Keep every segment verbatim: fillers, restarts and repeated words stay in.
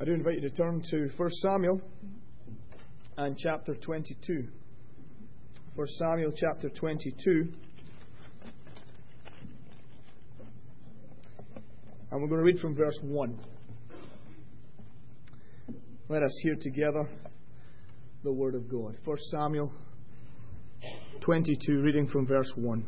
I do invite you to turn to First Samuel and chapter twenty-two. First Samuel chapter twenty-two. And we're going to read from verse one. Let us hear together the Word of God. First Samuel twenty-two, reading from verse one.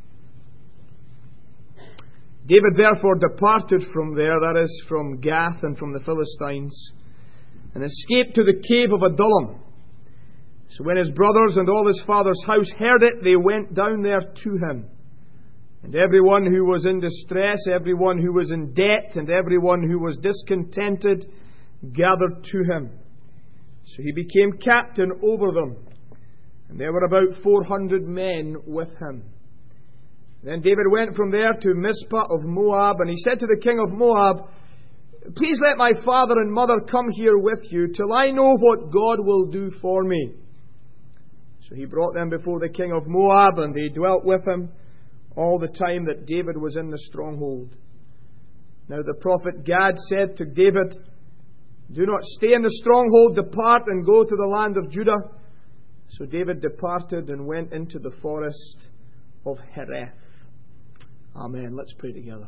David therefore departed from there, that is, from Gath and from the Philistines, and escaped to the cave of Adullam. So when his brothers and all his father's house heard it, they went down there to him. And everyone who was in distress, everyone who was in debt, and everyone who was discontented, gathered to him. So he became captain over them. And there were about four hundred men with him. Then David went from there to Mizpah of Moab, and he said to the king of Moab, "Please let my father and mother come here with you, till I know what God will do for me." So he brought them before the king of Moab, and they dwelt with him all the time that David was in the stronghold. Now the prophet Gad said to David, "Do not stay in the stronghold, depart and go to the land of Judah." So David departed and went into the forest of Hereth. Amen. Let's pray together.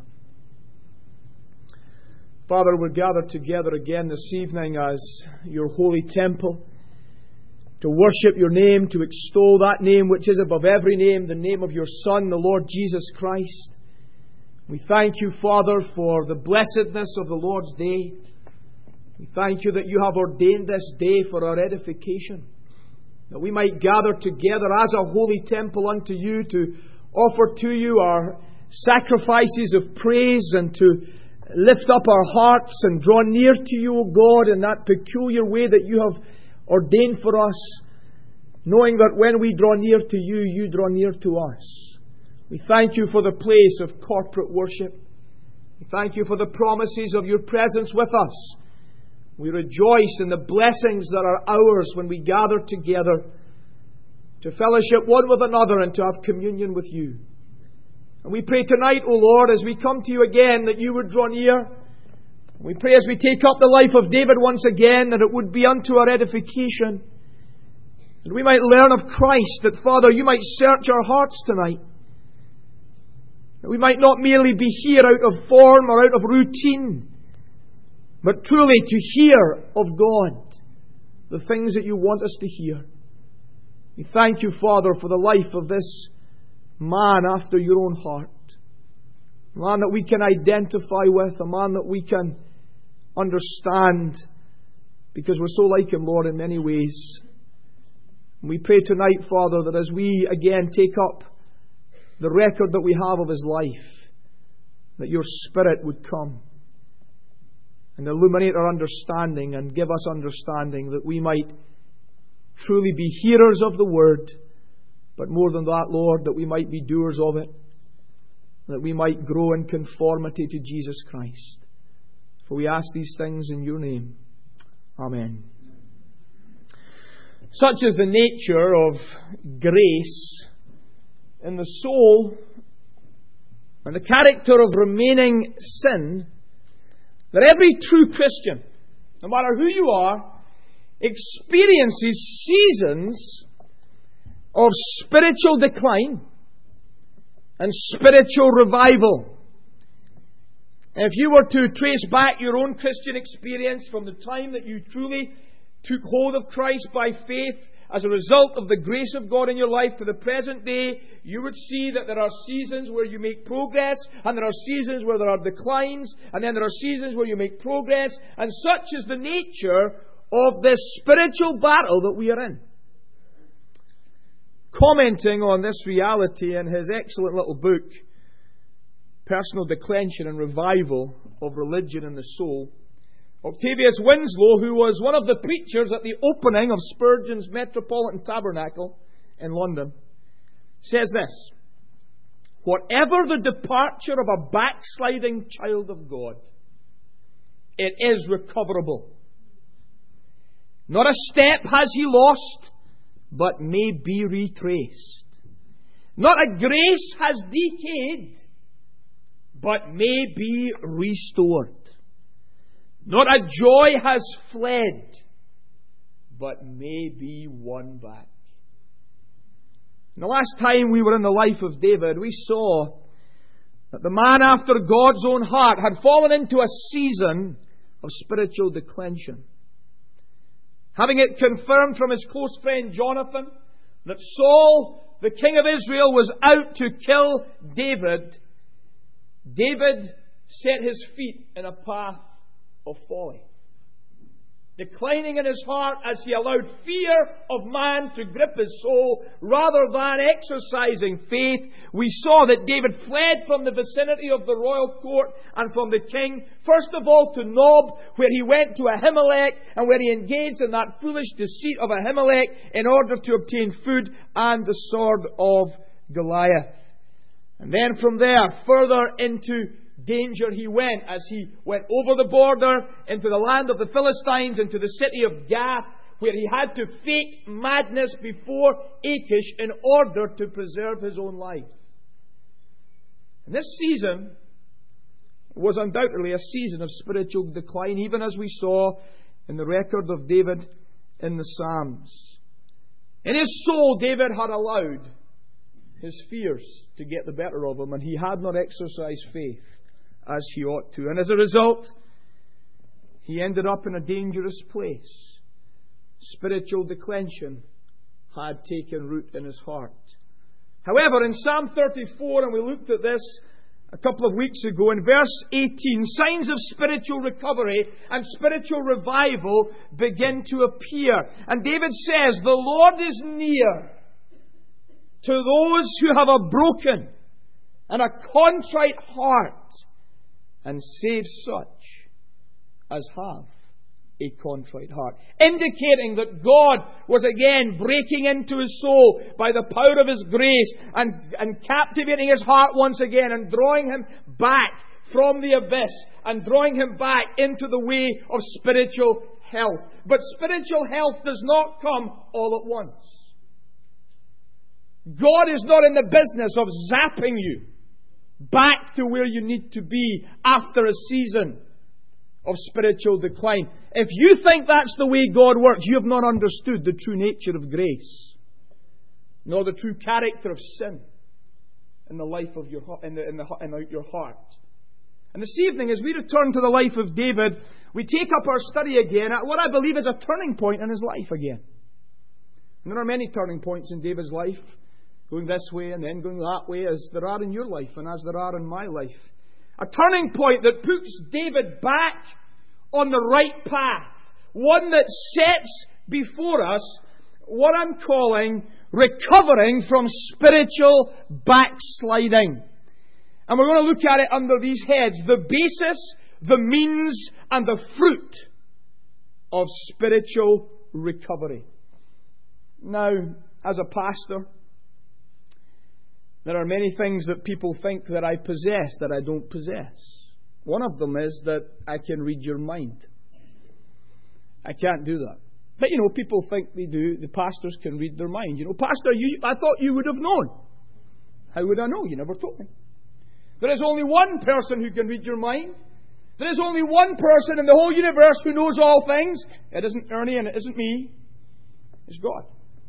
Father, we're gathered together again this evening as your holy temple to worship your name, to extol that name which is above every name, the name of your Son, the Lord Jesus Christ. We thank you, Father, for the blessedness of the Lord's day. We thank you that you have ordained this day for our edification, that we might gather together as a holy temple unto you to offer to you our sacrifices of praise and to lift up our hearts and draw near to you, O God, in that peculiar way that you have ordained for us, knowing that when we draw near to you, you draw near to us. We thank you for the place of corporate worship. We thank you for the promises of your presence with us. We rejoice in the blessings that are ours when we gather together to fellowship one with another and to have communion with you. And we pray tonight, O Lord, as we come to you again, that you would draw near. We pray as we take up the life of David once again, that it would be unto our edification. That we might learn of Christ, that, Father, you might search our hearts tonight. That we might not merely be here out of form or out of routine, but truly to hear of God the things that you want us to hear. We thank you, Father, for the life of this man after your own heart. A man that we can identify with, a man that we can understand, because we're so like him, Lord, in many ways. And we pray tonight, Father, that as we again take up the record that we have of his life, that your Spirit would come and illuminate our understanding and give us understanding, that we might truly be hearers of the word, but more than that, Lord, that we might be doers of it, that we might grow in conformity to Jesus Christ. For we ask these things in your name. Amen. Such is the nature of grace in the soul and the character of remaining sin, that every true Christian, no matter who you are, experiences seasons of spiritual decline and spiritual revival. If you were to trace back your own Christian experience from the time that you truly took hold of Christ by faith as a result of the grace of God in your life to the present day, you would see that there are seasons where you make progress, and there are seasons where there are declines, and then there are seasons where you make progress, and such is the nature of this spiritual battle that we are in. Commenting on this reality in his excellent little book, Personal Declension and Revival of Religion and the Soul, Octavius Winslow, who was one of the preachers at the opening of Spurgeon's Metropolitan Tabernacle in London, says this: "Whatever the departure of a backsliding child of God, it is recoverable. Not a step has he lost, but may be retraced. Not a grace has decayed, but may be restored. Not a joy has fled, but may be won back. And the last time we were in the life of David, we saw that the man after God's own heart had fallen into a season of spiritual declension. Having it confirmed from his close friend Jonathan that Saul, the king of Israel, was out to kill David, David set his feet in a path of folly. Declining in his heart as he allowed fear of man to grip his soul rather than exercising faith, we saw that David fled from the vicinity of the royal court and from the king, first of all to Nob, where he went to Ahimelech and where he engaged in that foolish deceit of Ahimelech in order to obtain food and the sword of Goliath. And then from there, further into danger he went as he went over the border into the land of the Philistines, into the city of Gath, where he had to fake madness before Achish in order to preserve his own life. And this season was undoubtedly a season of spiritual decline, even as we saw in the record of David in the Psalms. In his soul, David had allowed his fears to get the better of him, and he had not exercised faith as he ought to. And as a result, he ended up in a dangerous place. Spiritual declension had taken root in his heart. However, in Psalm thirty-four, and we looked at this a couple of weeks ago, in verse eighteen, signs of spiritual recovery and spiritual revival begin to appear. And David says, "The Lord is near to those who have a broken and a contrite heart, and save such as have a contrite heart." Indicating that God was again breaking into his soul by the power of his grace and, and captivating his heart once again and drawing him back from the abyss and drawing him back into the way of spiritual health. But spiritual health does not come all at once. God is not in the business of zapping you back to where you need to be after a season of spiritual decline. If you think that's the way God works, you have not understood the true nature of grace, nor the true character of sin in the life of your in the, in the in your heart. And this evening, as we return to the life of David, we take up our study again at what I believe is a turning point in his life again. And there are many turning points in David's life, going this way and then going that way, as there are in your life and as there are in my life. A turning point that puts David back on the right path. One that sets before us what I'm calling recovering from spiritual backsliding. And we're going to look at it under these heads: the basis, the means, and the fruit of spiritual recovery. Now, as a pastor, there are many things that people think that I possess that I don't possess. One of them is that I can read your mind. I can't do that. But you know, people think they do. The pastors can read their mind. You know, Pastor, you, I thought you would have known. How would I know? You never told me. There is only one person who can read your mind. There is only one person in the whole universe who knows all things. It isn't Ernie and it isn't me. It's God.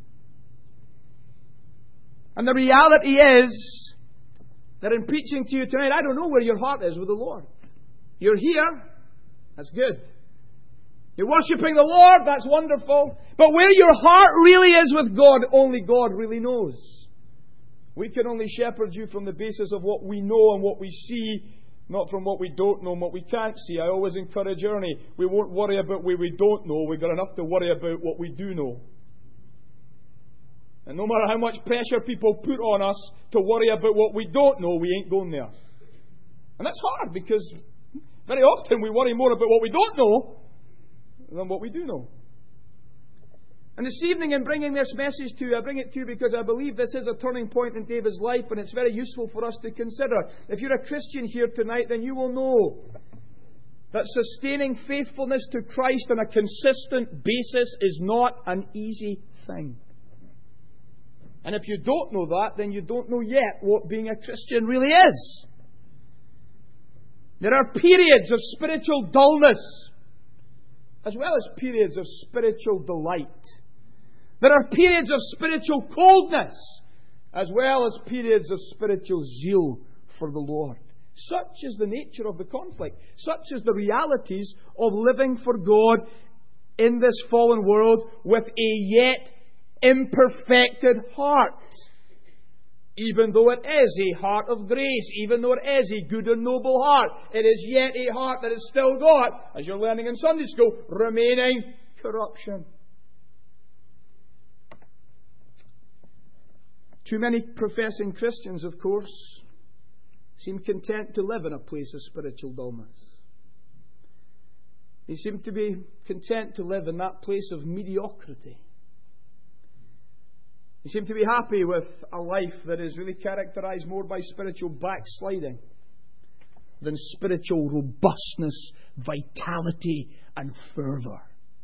And the reality is that in preaching to you tonight, I don't know where your heart is with the Lord. You're here. That's good. You're worshipping the Lord. That's wonderful. But where your heart really is with God, only God really knows. We can only shepherd you from the basis of what we know and what we see, not from what we don't know and what we can't see. I always encourage Ernie, we won't worry about what we don't know. We've got enough to worry about what we do know. And no matter how much pressure people put on us to worry about what we don't know, we ain't going there. And that's hard, because very often we worry more about what we don't know than what we do know. And this evening, in bringing this message to you, I bring it to you because I believe this is a turning point in David's life, and it's very useful for us to consider. If you're a Christian here tonight, then you will know that sustaining faithfulness to Christ on a consistent basis is not an easy thing. And if you don't know that, then you don't know yet what being a Christian really is. There are periods of spiritual dullness as well as periods of spiritual delight. There are periods of spiritual coldness, as well as periods of spiritual zeal for the Lord. Such is the nature of the conflict. Such is the realities of living for God in this fallen world with a yet imperfected heart. Even though it is a heart of grace, even though it is a good and noble heart, it is yet a heart that has still got, as you're learning in Sunday school, remaining corruption. Too many professing Christians, of course, seem content to live in a place of spiritual dullness. They seem to be content to live in that place of mediocrity. They seem to be happy with a life that is really characterized more by spiritual backsliding than spiritual robustness, vitality, and fervour.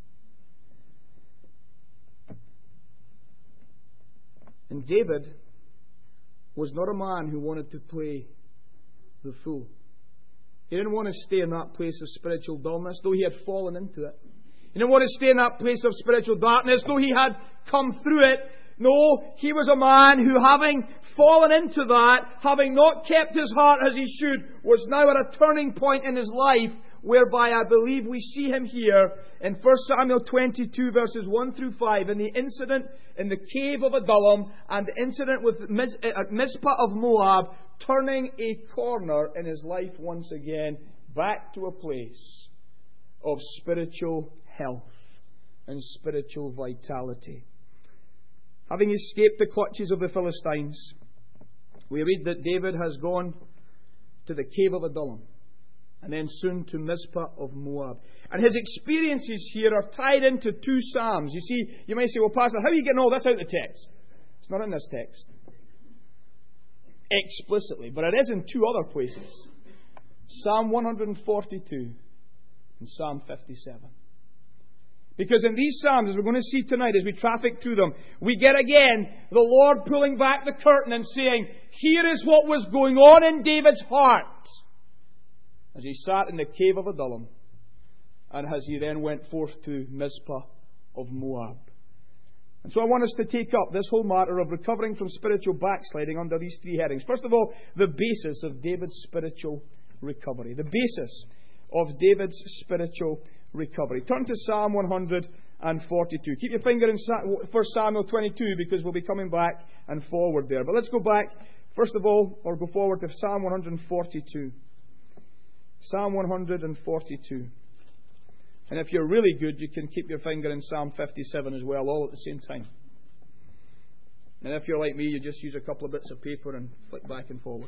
And David was not a man who wanted to play the fool. He didn't want to stay in that place of spiritual dullness, though he had fallen into it. He didn't want to stay in that place of spiritual darkness, though he had come through it. No, he was a man who, having fallen into that, having not kept his heart as he should, was now at a turning point in his life, whereby I believe we see him here in First Samuel twenty-two, verses one through five, in the incident in the cave of Adullam and the incident with Miz- at Mizpah of Moab, turning a corner in his life once again, back to a place of spiritual health and spiritual vitality. Having escaped the clutches of the Philistines, we read that David has gone to the cave of Adullam and then soon to Mizpah of Moab. And his experiences here are tied into two Psalms. You see, you may say, well, Pastor, how are you getting all this out of the text? It's not in this text explicitly, but it is in two other places. Psalm one forty-two and Psalm fifty-seven. Because in these Psalms, as we're going to see tonight as we traffic through them, we get again the Lord pulling back the curtain and saying, here is what was going on in David's heart as he sat in the cave of Adullam and as he then went forth to Mizpah of Moab. And so I want us to take up this whole matter of recovering from spiritual backsliding under these three headings. First of all, the basis of David's spiritual recovery. The basis of David's spiritual recovery. Turn to Psalm one forty-two. Keep your finger in First Samuel twenty-two because we'll be coming back and forward there. But let's go back, first of all, or go forward to Psalm one forty-two. Psalm one forty-two. And if you're really good, you can keep your finger in Psalm fifty-seven as well, all at the same time. And if you're like me, you just use a couple of bits of paper and flick back and forward.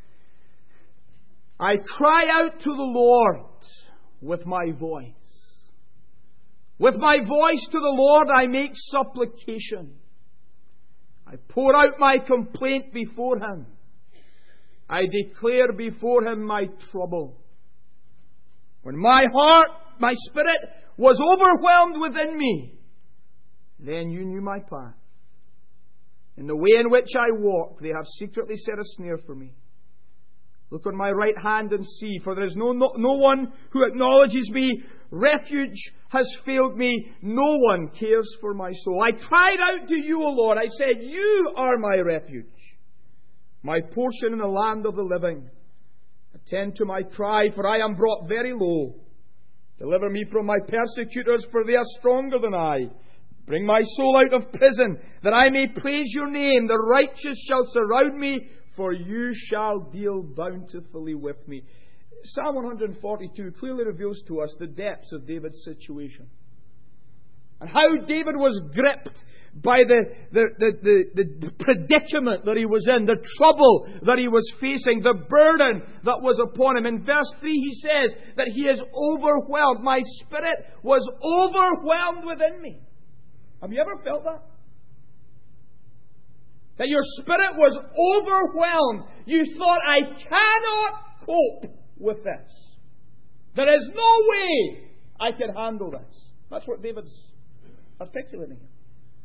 I cry out to the Lord with my voice. With my voice to the Lord I make supplication. I pour out my complaint before Him. I declare before Him my trouble. When my heart, my spirit, was overwhelmed within me, then you knew my path. In the way in which I walk, they have secretly set a snare for me. Look on my right hand and see, for there is no, no, no one who acknowledges me. Refuge has failed me. No one cares for my soul. I cried out to you, O Lord. I said, you are my refuge, my portion in the land of the living. Attend to my cry, for I am brought very low. Deliver me from my persecutors, for they are stronger than I. Bring my soul out of prison, that I may praise your name. The righteous shall surround me, for you shall deal bountifully with me. Psalm one forty-two clearly reveals to us the depths of David's situation. And how David was gripped by the, the, the, the, the predicament that he was in, the trouble that he was facing, the burden that was upon him. In verse three he says that he is overwhelmed. My spirit was overwhelmed within me. Have you ever felt that? That your spirit was overwhelmed. You thought, I cannot cope with this. There is no way I can handle this. That's what David's articulating here.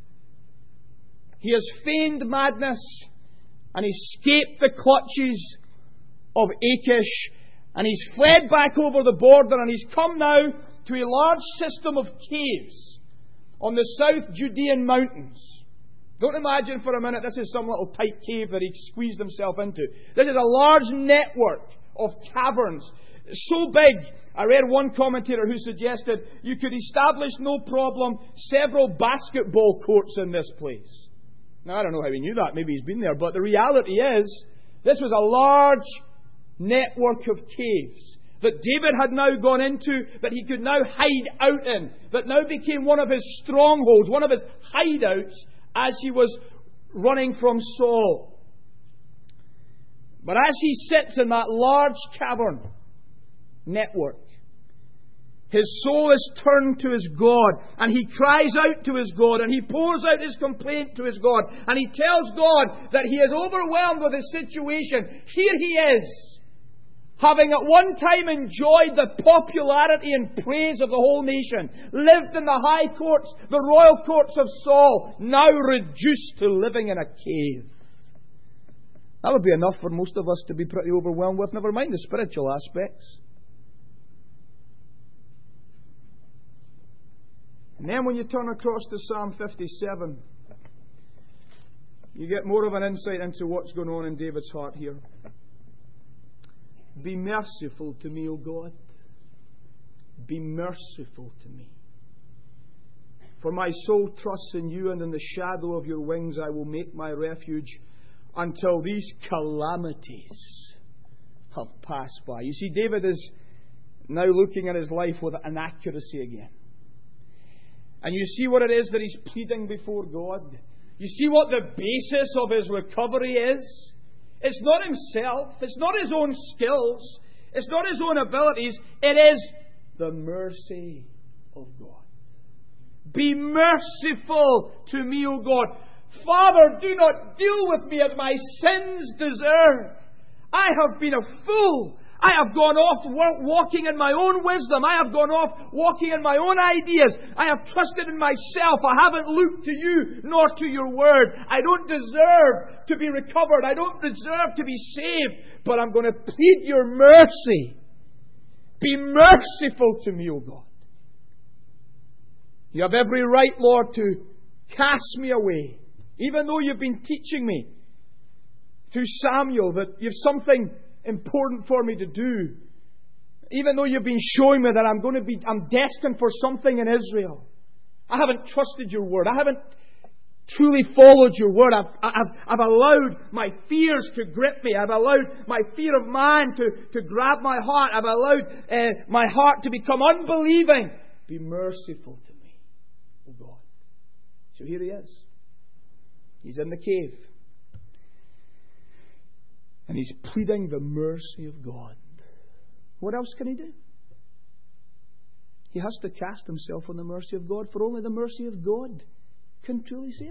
He has feigned madness and escaped the clutches of Achish, and he's fled back over the border, and he's come now to a large system of caves on the South Judean mountains. Don't imagine for a minute this is some little tight cave that he squeezed himself into. This is a large network of caverns. So big, I read one commentator who suggested you could establish, no problem, several basketball courts in this place. Now, I don't know how he knew that. Maybe he's been there. But the reality is, this was a large network of caves that David had now gone into, that he could now hide out in, that now became one of his strongholds, one of his hideouts as he was running from Saul. But as he sits in that large cavern network, his soul is turned to his God, and he cries out to his God, and he pours out his complaint to his God, and he tells God that he is overwhelmed with his situation. Here he is, having at one time enjoyed the popularity and praise of the whole nation, lived in the high courts, the royal courts of Saul, now reduced to living in a cave. That would be enough for most of us to be pretty overwhelmed with, never mind the spiritual aspects. And then when you turn across to Psalm fifty-seven, you get more of an insight into what's going on in David's heart here. Be merciful to me, O God. Be merciful to me. For my soul trusts in you, and in the shadow of your wings I will make my refuge until these calamities have passed by. You see, David is now looking at his life with an accuracy again. And you see what it is that he's pleading before God. You see what the basis of his recovery is. It's not himself. It's not his own skills. It's not his own abilities. It is the mercy of God. Be merciful to me, O God. Father, do not deal with me as my sins deserve. I have been a fool. I have gone off walking in my own wisdom. I have gone off walking in my own ideas. I have trusted in myself. I haven't looked to you nor to your word. I don't deserve to be recovered. I don't deserve to be saved. But I'm going to plead your mercy. Be merciful to me, O God. You have every right, Lord, to cast me away. Even though you've been teaching me through Samuel that you've something important for me to do. Even though you've been showing me that I'm going to be, I'm destined for something in Israel. I haven't trusted your word. I haven't truly followed your word. I've, I've, I've allowed my fears to grip me. I've allowed my fear of man to, to grab my heart. I've allowed uh, my heart to become unbelieving. Be merciful to me, O God. So here he is. He's in the cave. And he's pleading the mercy of God. What else can he do? He has to cast himself on the mercy of God, for only the mercy of God can truly save him.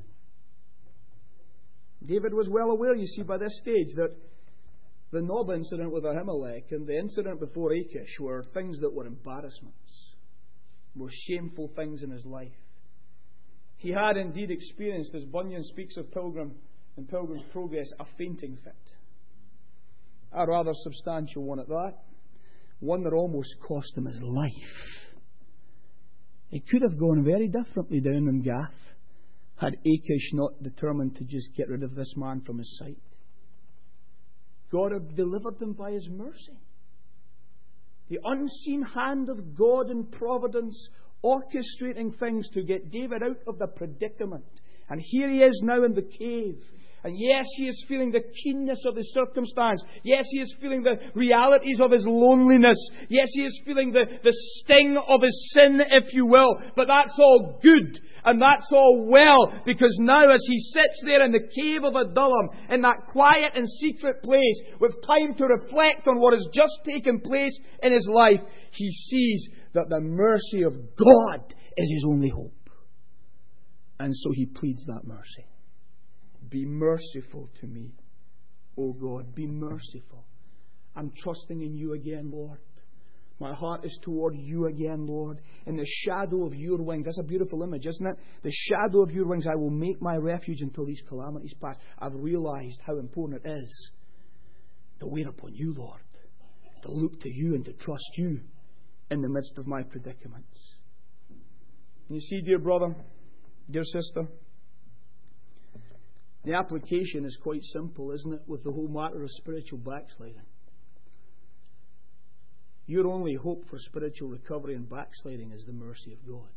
David was well aware, you see, by this stage that the Nob incident with Ahimelech and the incident before Achish were things that were embarrassments, were shameful things in his life. He had indeed experienced, as Bunyan speaks of Pilgrim in Pilgrim's Progress, a fainting fit. A rather substantial one at that. One that almost cost him his life. It could have gone very differently down in Gath had Achish not determined to just get rid of this man from his sight. God had delivered them by his mercy. The unseen hand of God in providence orchestrating things to get David out of the predicament. And here he is now in the cave. And yes, he is feeling the keenness of his circumstance. Yes, he is feeling the realities of his loneliness. Yes, he is feeling the, the sting of his sin, if you will. But that's all good. And that's all well. Because now as he sits there in the cave of Adullam, in that quiet and secret place, with time to reflect on what has just taken place in his life, he sees that the mercy of God is his only hope. And so he pleads that mercy. Be merciful to me, O God. Be merciful. I'm trusting in you again, Lord. My heart is toward you again, Lord. In the shadow of your wings. That's a beautiful image, isn't it? The shadow of your wings, I will make my refuge until these calamities pass. I've realized how important it is to wait upon you, Lord. To look to you and to trust you in the midst of my predicaments. You see, dear brother, dear sister, the application is quite simple, isn't it, with the whole matter of spiritual backsliding. Your only hope for spiritual recovery and backsliding is the mercy of God.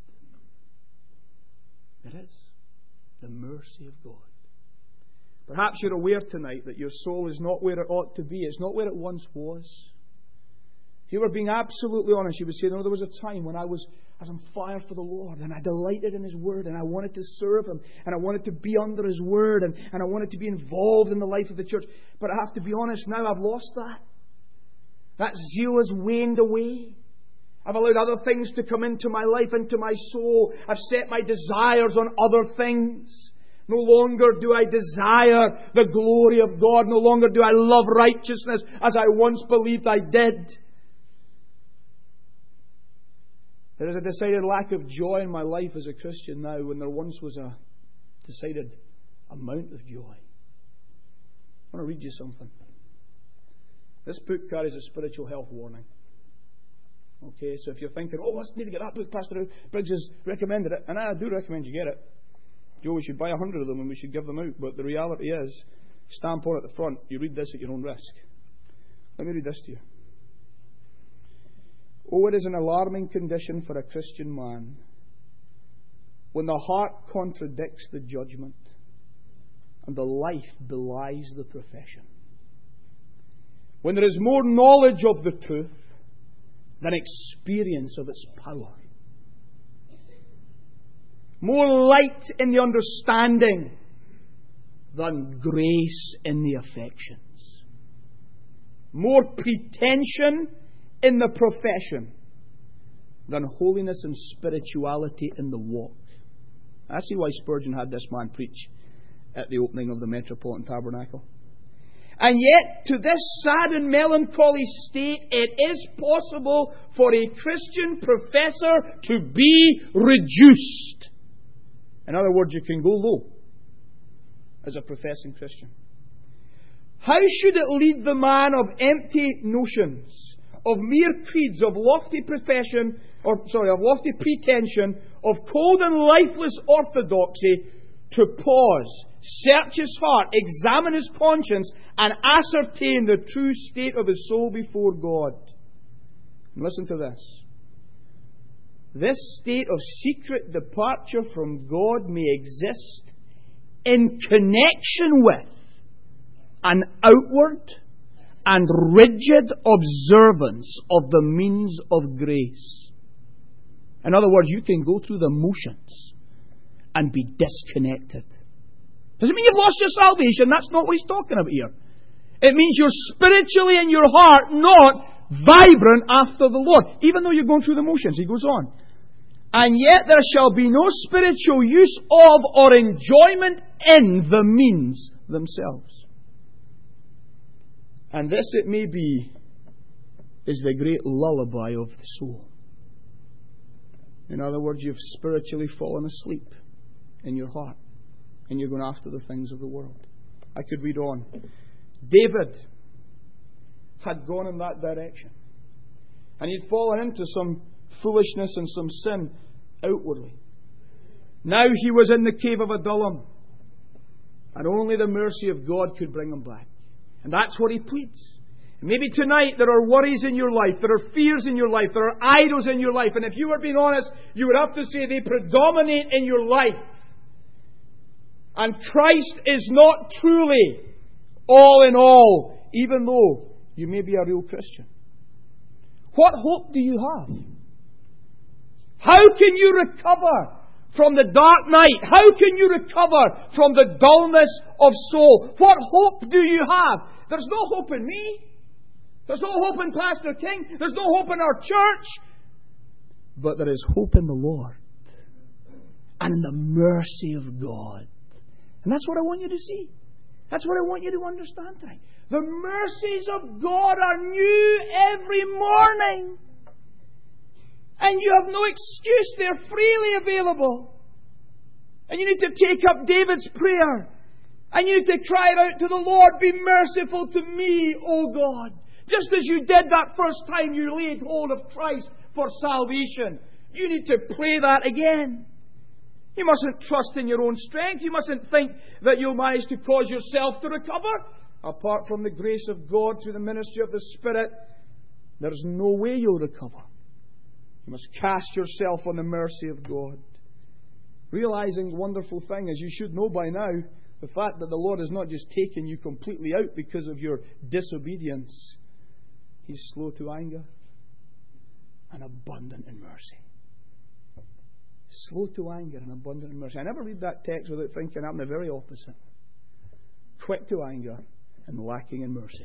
It is. The mercy of God. Perhaps you're aware tonight that your soul is not where it ought to be. It's not where it once was. If you were being absolutely honest, you would say, no, there was a time when I was, I was on fire for the Lord, and I delighted in His Word, and I wanted to serve Him, and I wanted to be under His Word, and, and I wanted to be involved in the life of the church. But I have to be honest now, I've lost that. That zeal has waned away. I've allowed other things to come into my life, into my soul. I've set my desires on other things. No longer do I desire the glory of God. No longer do I love righteousness as I once believed I did. There is a decided lack of joy in my life as a Christian now when there once was a decided amount of joy. I want to read you something. This book carries a spiritual health warning. Okay, so if you're thinking, oh, I need to get that book, Pastor Briggs has recommended it, and I do recommend you get it. Joe, we should buy a hundred of them and we should give them out. But the reality is, stamp on at the front, you read this at your own risk. Let me read this to you. Oh, it is an alarming condition for a Christian man when the heart contradicts the judgment and the life belies the profession. When there is more knowledge of the truth than experience of its power. More light in the understanding than grace in the affections. More pretension in the profession than holiness and spirituality in the walk. I see why Spurgeon had this man preach at the opening of the Metropolitan Tabernacle. And yet, to this sad and melancholy state, it is possible for a Christian professor to be reduced. In other words, you can go low as a professing Christian. How should it lead the man of empty notions, of mere creeds, of lofty profession, or sorry, of lofty pretension, of cold and lifeless orthodoxy, to pause, search his heart, examine his conscience, and ascertain the true state of his soul before God? And listen to this. This state of secret departure from God may exist in connection with an outward and rigid observance of the means of grace. In other words, you can go through the motions and be disconnected. Doesn't mean you've lost your salvation. That's not what he's talking about here. It means you're spiritually in your heart not vibrant after the Lord, even though you're going through the motions. He goes on. And yet there shall be no spiritual use of or enjoyment in the means themselves. And this, it may be, is the great lullaby of the soul. In other words, you've spiritually fallen asleep in your heart, and you're going after the things of the world. I could read on. David had gone in that direction, and he'd fallen into some foolishness and some sin outwardly. Now he was in the cave of Adullam, and only the mercy of God could bring him back. And that's what he pleads. Maybe tonight there are worries in your life, there are fears in your life, there are idols in your life, and if you were being honest, you would have to say they predominate in your life. And Christ is not truly all in all, even though you may be a real Christian. What hope do you have? How can you recover from the dark night? How can you recover from the dullness of soul? What hope do you have? There's no hope in me. There's no hope in Pastor King. There's no hope in our church. But there is hope in the Lord and in the mercy of God. And that's what I want you to see. That's what I want you to understand tonight. The mercies of God are new every morning. And you have no excuse. They're freely available. And you need to take up David's prayer. And you need to cry out to the Lord, be merciful to me, O God. Just as you did that first time you laid hold of Christ for salvation, you need to pray that again. You mustn't trust in your own strength. You mustn't think that you'll manage to cause yourself to recover. Apart from the grace of God through the ministry of the Spirit, there's no way you'll recover. You must cast yourself on the mercy of God. Realizing the wonderful thing, as you should know by now, the fact that the Lord has not just taken you completely out because of your disobedience. He's slow to anger and abundant in mercy. Slow to anger and abundant in mercy. I never read that text without thinking I'm the very opposite. Quick to anger and lacking in mercy.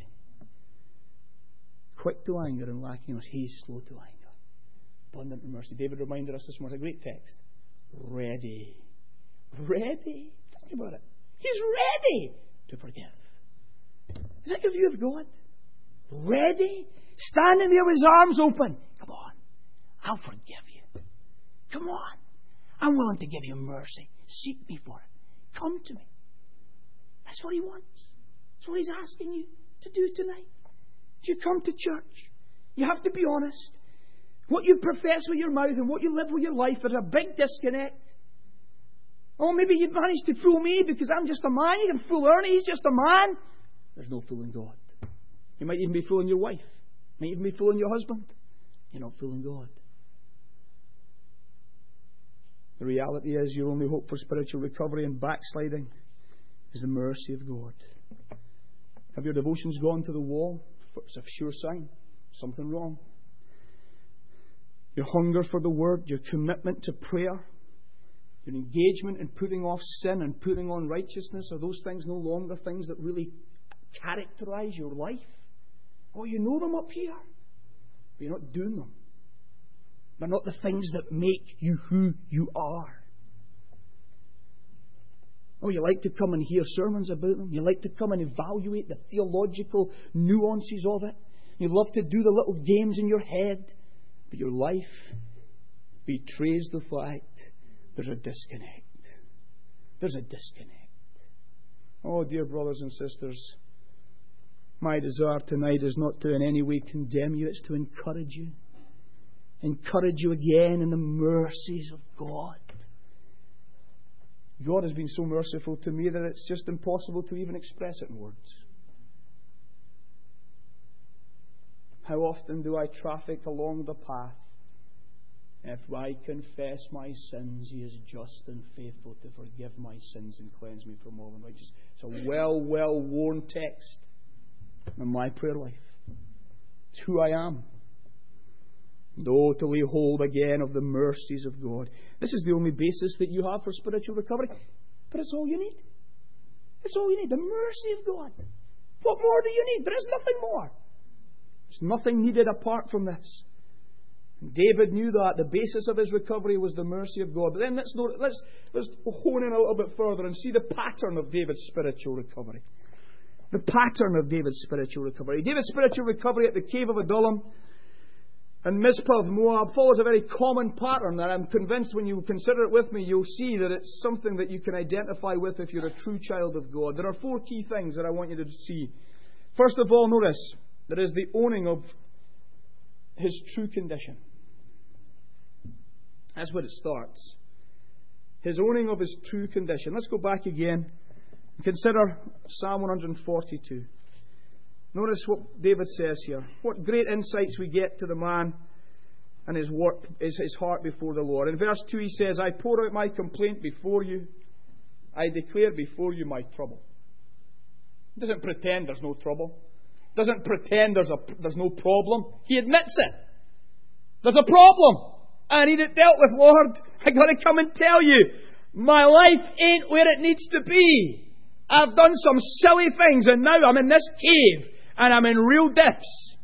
Quick to anger and lacking in mercy. He's slow to anger. Abundant in mercy. David reminded us this morning. A great text. Ready. Ready. Think about it. He's ready to forgive. Is that your view of God? Ready? Standing there with his arms open. Come on. I'll forgive you. Come on. I'm willing to give you mercy. Seek me for it. Come to me. That's what he wants. That's what he's asking you to do tonight. As you come to church, you have to be honest. What you profess with your mouth and what you live with your life, there's a big disconnect. Oh, maybe you managed to fool me because I'm just a man. You can fool Ernie. He's just a man. There's no fooling God. You might even be fooling your wife. You might even be fooling your husband. You're not fooling God. The reality is your only hope for spiritual recovery and backsliding is the mercy of God. Have your devotions gone to the wall? It's a sure sign. Something wrong. Your hunger for the Word, your commitment to prayer, your engagement in putting off sin and putting on righteousness, are those things no longer things that really characterize your life? Oh, you know them up here, but you're not doing them. They're not the things that make you who you are. Oh, you like to come and hear sermons about them. You like to come and evaluate the theological nuances of it. You love to do the little games in your head. But your life betrays the fact there's a disconnect. There's a disconnect. Oh, dear brothers and sisters, my desire tonight is not to in any way condemn you. It's to encourage you. Encourage you again in the mercies of God. God has been so merciful to me that it's just impossible to even express it in words. How often do I traffic along the path? If I confess my sins, He is just and faithful to forgive my sins and cleanse me from all unrighteousness. It's a well, well worn text in my prayer life. It's who I am. And oh, to lay hold again of the mercies of God. This is the only basis that you have for spiritual recovery. But it's all you need. It's all you need. The mercy of God. What more do you need? There is nothing more. There's nothing needed apart from this. And David knew that. The basis of his recovery was the mercy of God. But then let's, know, let's, let's hone in a little bit further and see the pattern of David's spiritual recovery. The pattern of David's spiritual recovery. David's spiritual recovery at the cave of Adullam and Mizpah of Moab follows a very common pattern that I'm convinced when you consider it with me, you'll see that it's something that you can identify with if you're a true child of God. There are four key things that I want you to see. First of all, notice, there is the owning of his true condition. That's where it starts. His owning of his true condition. Let's go back again and consider Psalm one forty-two. Notice what David says here. What great insights we get to the man and his work, his, his heart before the Lord. In verse two he says, I pour out my complaint before you. I declare before you my trouble. He doesn't pretend there's no trouble. Doesn't pretend there's a there's no problem. He admits it. There's a problem. I need it dealt with, Lord. I got to come and tell you, my life ain't where it needs to be. I've done some silly things, and now I'm in this cave, and I'm in real depths.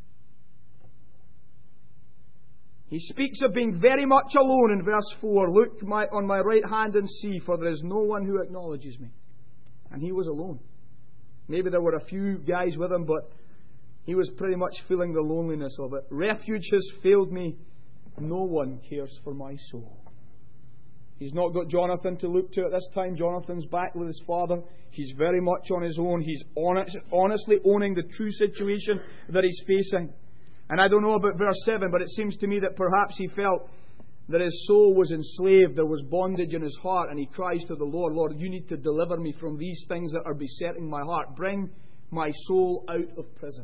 He speaks of being very much alone in verse four. Look my, on my right hand and see, for there is no one who acknowledges me. And he was alone. Maybe there were a few guys with him, but he was pretty much feeling the loneliness of it. Refuge has failed me. No one cares for my soul. He's not got Jonathan to look to at this time. Jonathan's back with his father. He's very much on his own. He's honest, honestly owning the true situation that he's facing. And I don't know about verse seven, but it seems to me that perhaps he felt that his soul was enslaved. There was bondage in his heart, and he cries to the Lord, Lord, you need to deliver me from these things that are besetting my heart. Bring my soul out of prison.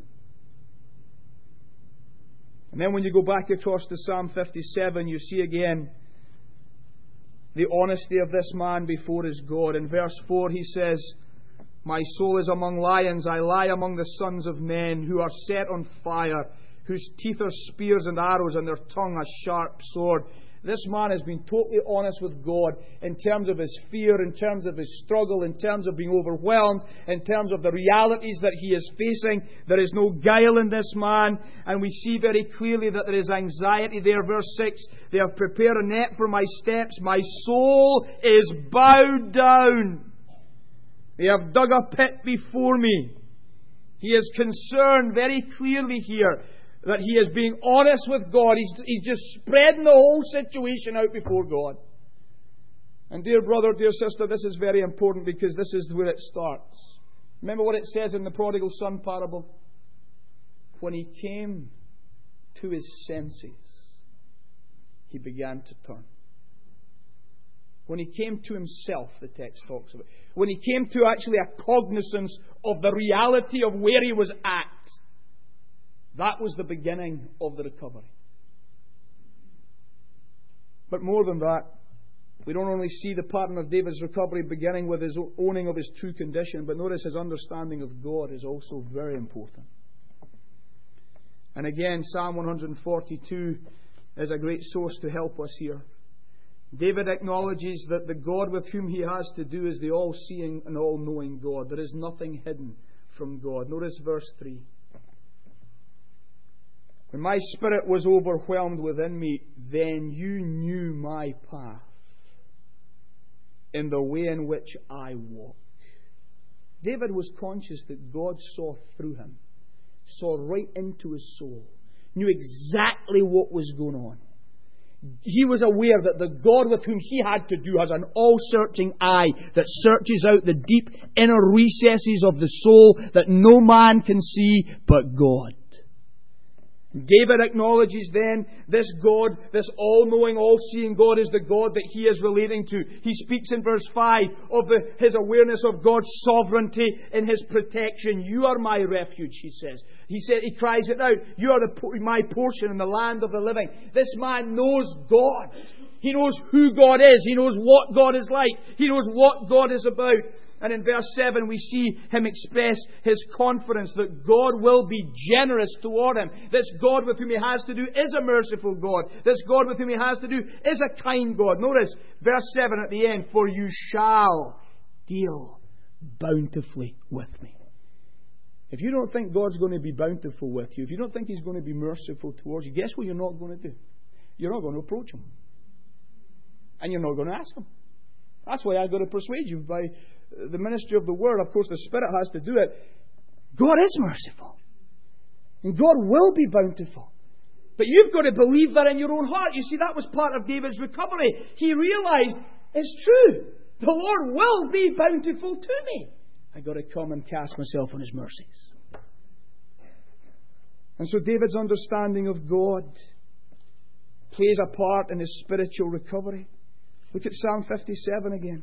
And then when you go back across to Psalm fifty-seven, you see again the honesty of this man before his God. In verse four he says, my soul is among lions. I lie among the sons of men who are set on fire, whose teeth are spears and arrows, and their tongue a sharp sword. This man has been totally honest with God in terms of his fear, in terms of his struggle, in terms of being overwhelmed, in terms of the realities that he is facing. There is no guile in this man, and we see very clearly that there is anxiety there. Verse six, they have prepared a net for my steps. My soul is bowed down. They have dug a pit before me. He is concerned very clearly here that he is being honest with God. He's, he's just spreading the whole situation out before God. And dear brother, dear sister, this is very important because this is where it starts. Remember what it says in the prodigal son parable? When he came to his senses, he began to turn. When he came to himself, the text talks about. When he came to actually a cognizance of the reality of where he was at, that was the beginning of the recovery. But more than that, we don't only see the pattern of David's recovery beginning with his owning of his true condition, but notice his understanding of God is also very important. And again, Psalm one forty-two is a great source to help us here. David acknowledges that the God with whom he has to do is the all-seeing and all-knowing God. There is nothing hidden from God. Notice verse three. When my spirit was overwhelmed within me, then you knew my path in the way in which I walk. David was conscious that God saw through him, saw right into his soul, knew exactly what was going on. He was aware that the God with whom he had to do has an all-searching eye that searches out the deep inner recesses of the soul that no man can see but God. David acknowledges then this God, this all-knowing, all-seeing God is the God that he is relating to. He speaks in verse five of the, his awareness of God's sovereignty and his protection. You are my refuge, he says. He said, he cries it out. You are the, my portion in the land of the living. This man knows God. He knows who God is. He knows what God is like. He knows what God is about. And in verse seven we see him express his confidence that God will be generous toward him. This God with whom he has to do is a merciful God. This God with whom he has to do is a kind God. Notice verse seven at the end. For you shall deal bountifully with me. If you don't think God's going to be bountiful with you, if you don't think he's going to be merciful towards you, guess what you're not going to do? You're not going to approach him. And you're not going to ask him. That's why I've got to persuade you by the ministry of the Word. Of course, the Spirit has to do it. God is merciful. And God will be bountiful. But you've got to believe that in your own heart. You see, that was part of David's recovery. He realized, it's true. The Lord will be bountiful to me. I've got to come and cast myself on his mercies. And so David's understanding of God plays a part in his spiritual recovery. Look at Psalm fifty-seven again.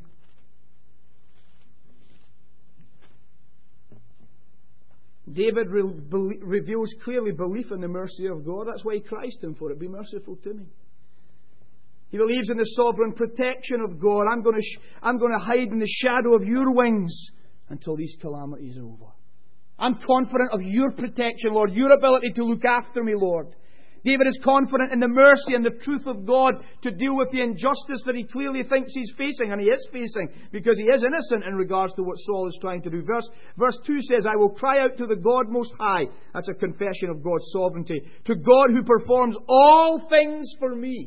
David re- be- reveals clearly belief in the mercy of God. That's why he cries to him for it. Be merciful to me. He believes in the sovereign protection of God. I'm going to sh- I'm going to hide in the shadow of your wings until these calamities are over. I'm confident of your protection, Lord. Your ability to look after me, Lord. David is confident in the mercy and the truth of God to deal with the injustice that he clearly thinks he's facing, and he is facing, because he is innocent in regards to what Saul is trying to do. Verse, verse two says, I will cry out to the God Most High. That's a confession of God's sovereignty. To God who performs all things for me.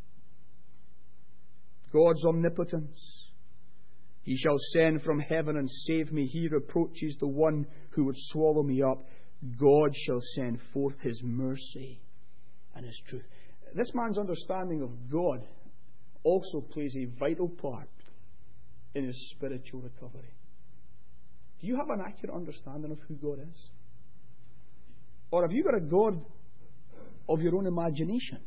God's omnipotence. He shall send from heaven and save me. He reproaches the one who would swallow me up. God shall send forth his mercy and his truth. This man's understanding of God also plays a vital part in his spiritual recovery. Do you have an accurate understanding of who God is? Or have you got a God of your own imagination?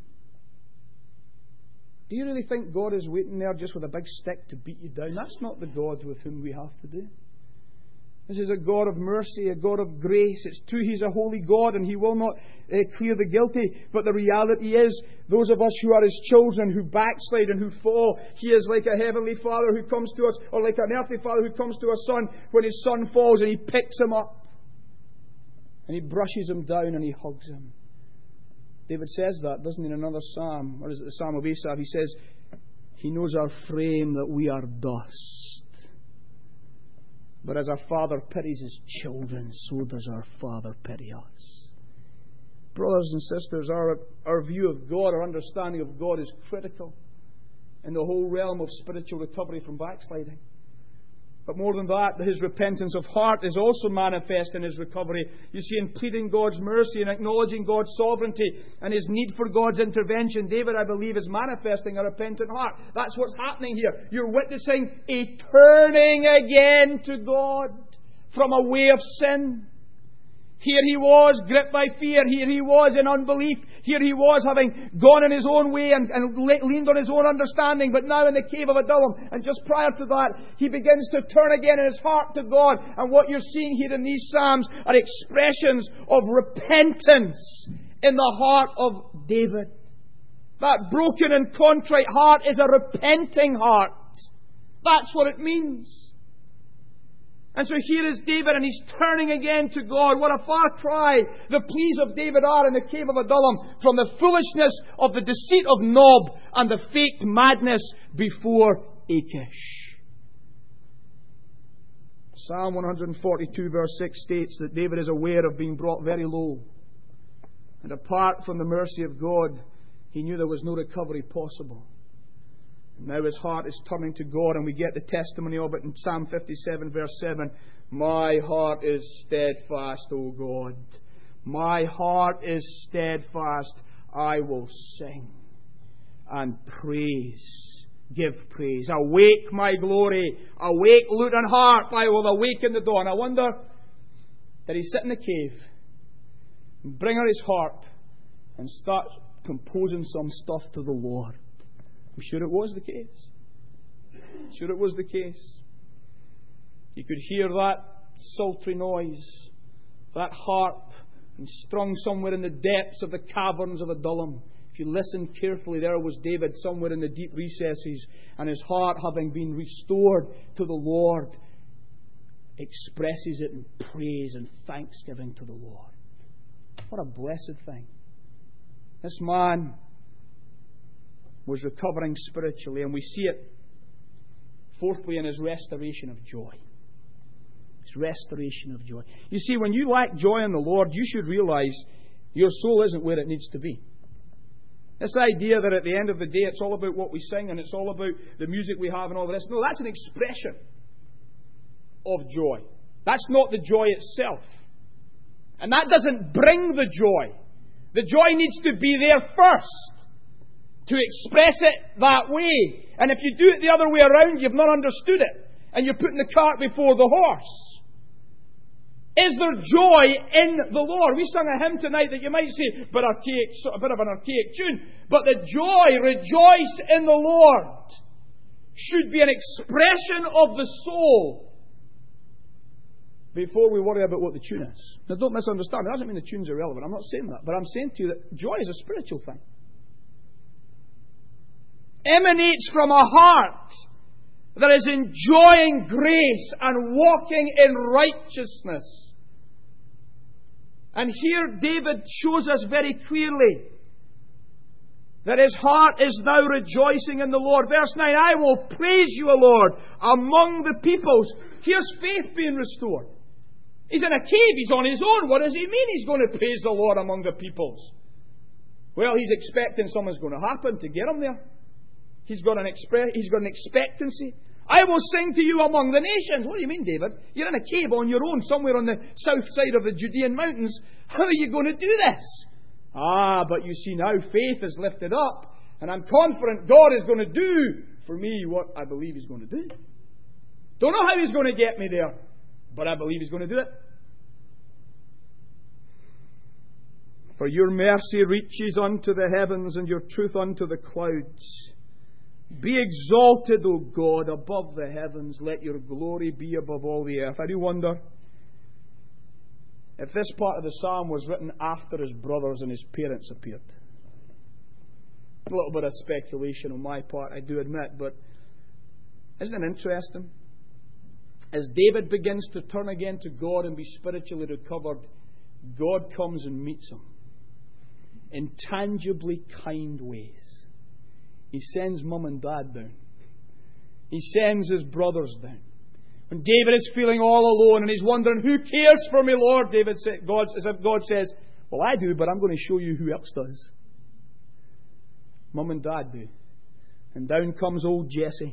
Do you really think God is waiting there just with a big stick to beat you down? That's not the God with whom we have to do. This is a God of mercy, a God of grace. It's true He's a holy God and He will not uh, clear the guilty. But the reality is, those of us who are His children, who backslide and who fall, He is like a heavenly Father who comes to us, or like an earthly Father who comes to a son when his son falls and He picks him up. And He brushes him down and He hugs him. David says that, doesn't he, in another psalm? Or is it the Psalm of Asaph? He says, He knows our frame, that we are dust. But as our Father pities His children, so does our Father pity us. Brothers and sisters, our, our view of God, our understanding of God is critical in the whole realm of spiritual recovery from backsliding. But more than that, His repentance of heart is also manifest in His recovery. You see, in pleading God's mercy and acknowledging God's sovereignty and His need for God's intervention, David, I believe, is manifesting a repentant heart. That's what's happening here. You're witnessing a turning again to God from a way of sin. Here he was, gripped by fear. Here he was in unbelief. Here he was, having gone in his own way and, and leaned on his own understanding, but now in the cave of Adullam. And just prior to that, he begins to turn again in his heart to God. And what you're seeing here in these Psalms are expressions of repentance in the heart of David. That broken and contrite heart is a repenting heart. That's what it means. And so here is David, and he's turning again to God. What a far cry the pleas of David are in the cave of Adullam from the foolishness of the deceit of Nob and the faked madness before Achish. Psalm one forty-two verse six states that David is aware of being brought very low. And apart from the mercy of God, he knew there was no recovery possible. Now his heart is turning to God, and we get the testimony of it in Psalm fifty-seven verse seven. My heart is steadfast, O God. My heart is steadfast. I will sing and praise. Give praise. Awake, my glory. Awake, lute and harp. I will awaken the dawn. I wonder, did he sit in the cave and bring out his harp and start composing some stuff to the Lord? I'm sure it was the case. I'm sure it was the case. You could hear that sultry noise, that harp, and strung somewhere in the depths of the caverns of Adullam. If you listen carefully, there was David somewhere in the deep recesses, and his heart, having been restored to the Lord, expresses it in praise and thanksgiving to the Lord. What a blessed thing. This man was recovering spiritually, and we see it fourthly in his restoration of joy. His restoration of joy. You see, when you lack joy in the Lord, you should realize your soul isn't where it needs to be. This idea that at the end of the day it's all about what we sing and it's all about the music we have and all the rest. No, that's an expression of joy. That's not the joy itself. And that doesn't bring the joy. The joy needs to be there first to express it that way. And if you do it the other way around, you've not understood it. And you're putting the cart before the horse. Is there joy in the Lord? We sung a hymn tonight that you might say, but archaic, a bit of an archaic tune. But the joy, rejoice in the Lord, should be an expression of the soul before we worry about what the tune is. Now don't misunderstand. It doesn't mean the tune's irrelevant. I'm not saying that. But I'm saying to you that joy is a spiritual thing. Emanates from a heart that is enjoying grace and walking in righteousness. And here David shows us very clearly that his heart is now rejoicing in the Lord. Verse nine, I will praise you, O Lord, among the peoples. Here's faith being restored. He's in a cave, he's on his own. What does he mean he's going to praise the Lord among the peoples? Well, he's expecting something's going to happen to get him there. He's got an expre- he's got an expectancy. I will sing to you among the nations. What do you mean, David? You're in a cave on your own, somewhere on the south side of the Judean mountains. How are you going to do this? Ah, but you see now, faith is lifted up. And I'm confident God is going to do for me what I believe He's going to do. Don't know how He's going to get me there, but I believe He's going to do it. For your mercy reaches unto the heavens, and your truth unto the clouds. Be exalted, O God, above the heavens. Let your glory be above all the earth. I do wonder if this part of the psalm was written after his brothers and his parents appeared. A little bit of speculation on my part, I do admit, but isn't it interesting? As David begins to turn again to God and be spiritually recovered, God comes and meets him in tangibly kind ways. He sends mum and dad down. He sends his brothers down. When David is feeling all alone and he's wondering, who cares for me, Lord? David said, God, as if God says, well, I do, but I'm going to show you who else does. Mum and dad do. And down comes old Jesse,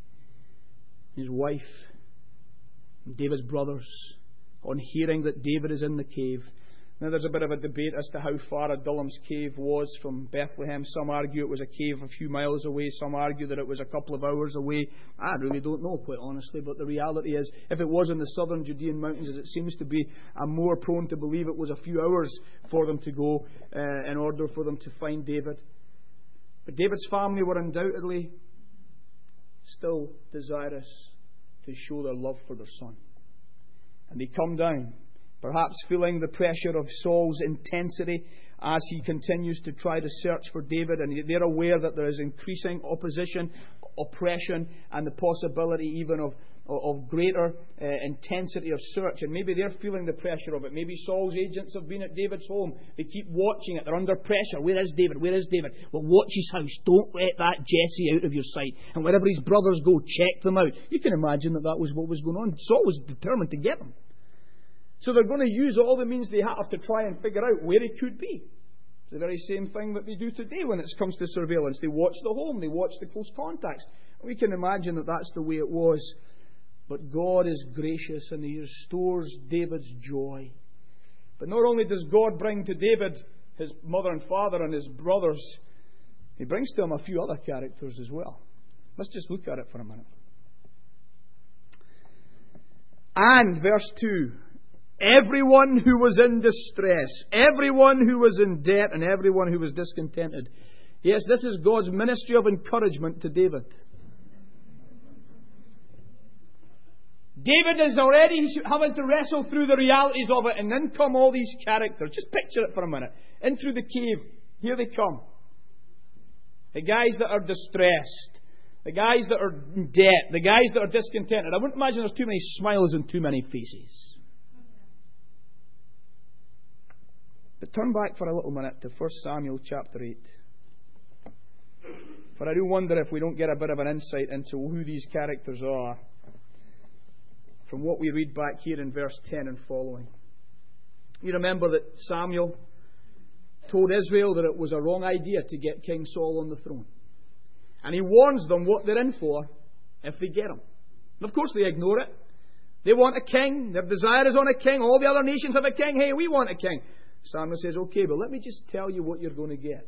his wife, and David's brothers, on hearing that David is in the cave. Now, there's a bit of a debate as to how far Adullam's cave was from Bethlehem. Some argue it was a cave a few miles away. Some argue that it was a couple of hours away. I really don't know, quite honestly. But the reality is, if it was in the southern Judean mountains, as it seems to be, I'm more prone to believe it was a few hours for them to go uh, in order for them to find David. But David's family were undoubtedly still desirous to show their love for their son. And they come down, perhaps feeling the pressure of Saul's intensity as he continues to try to search for David. And they're aware that there is increasing opposition, oppression, and the possibility even of, of greater uh, intensity of search. And maybe they're feeling the pressure of it. Maybe Saul's agents have been at David's home. They keep watching it. They're under pressure. Where is David? Where is David? Well, watch his house. Don't let that Jesse out of your sight. And wherever his brothers go, check them out. You can imagine that that was what was going on. Saul was determined to get them. So they're going to use all the means they have to try and figure out where he could be. It's the very same thing that they do today when it comes to surveillance. They watch the home. They watch the close contacts. We can imagine that that's the way it was. But God is gracious and He restores David's joy. But not only does God bring to David his mother and father and his brothers, He brings to him a few other characters as well. Let's just look at it for a minute. And, verse two, everyone who was in distress, everyone who was in debt, and everyone who was discontented. Yes, this is God's ministry of encouragement to David. David is already having to wrestle through the realities of it, and then come all these characters. Just picture it for a minute. In through the cave, here they come. The guys that are distressed. The guys that are in debt. The guys that are discontented. I wouldn't imagine there's too many smiles and too many faces. But turn back for a little minute to First Samuel chapter eight. For I do wonder if we don't get a bit of an insight into who these characters are from what we read back here in verse ten and following. You remember that Samuel told Israel that it was a wrong idea to get King Saul on the throne. And he warns them what they're in for if they get him. And of course they ignore it. They want a king. Their desire is on a king. All the other nations have a king. Hey, we want a king. Samuel says, okay, but let me just tell you what you're going to get.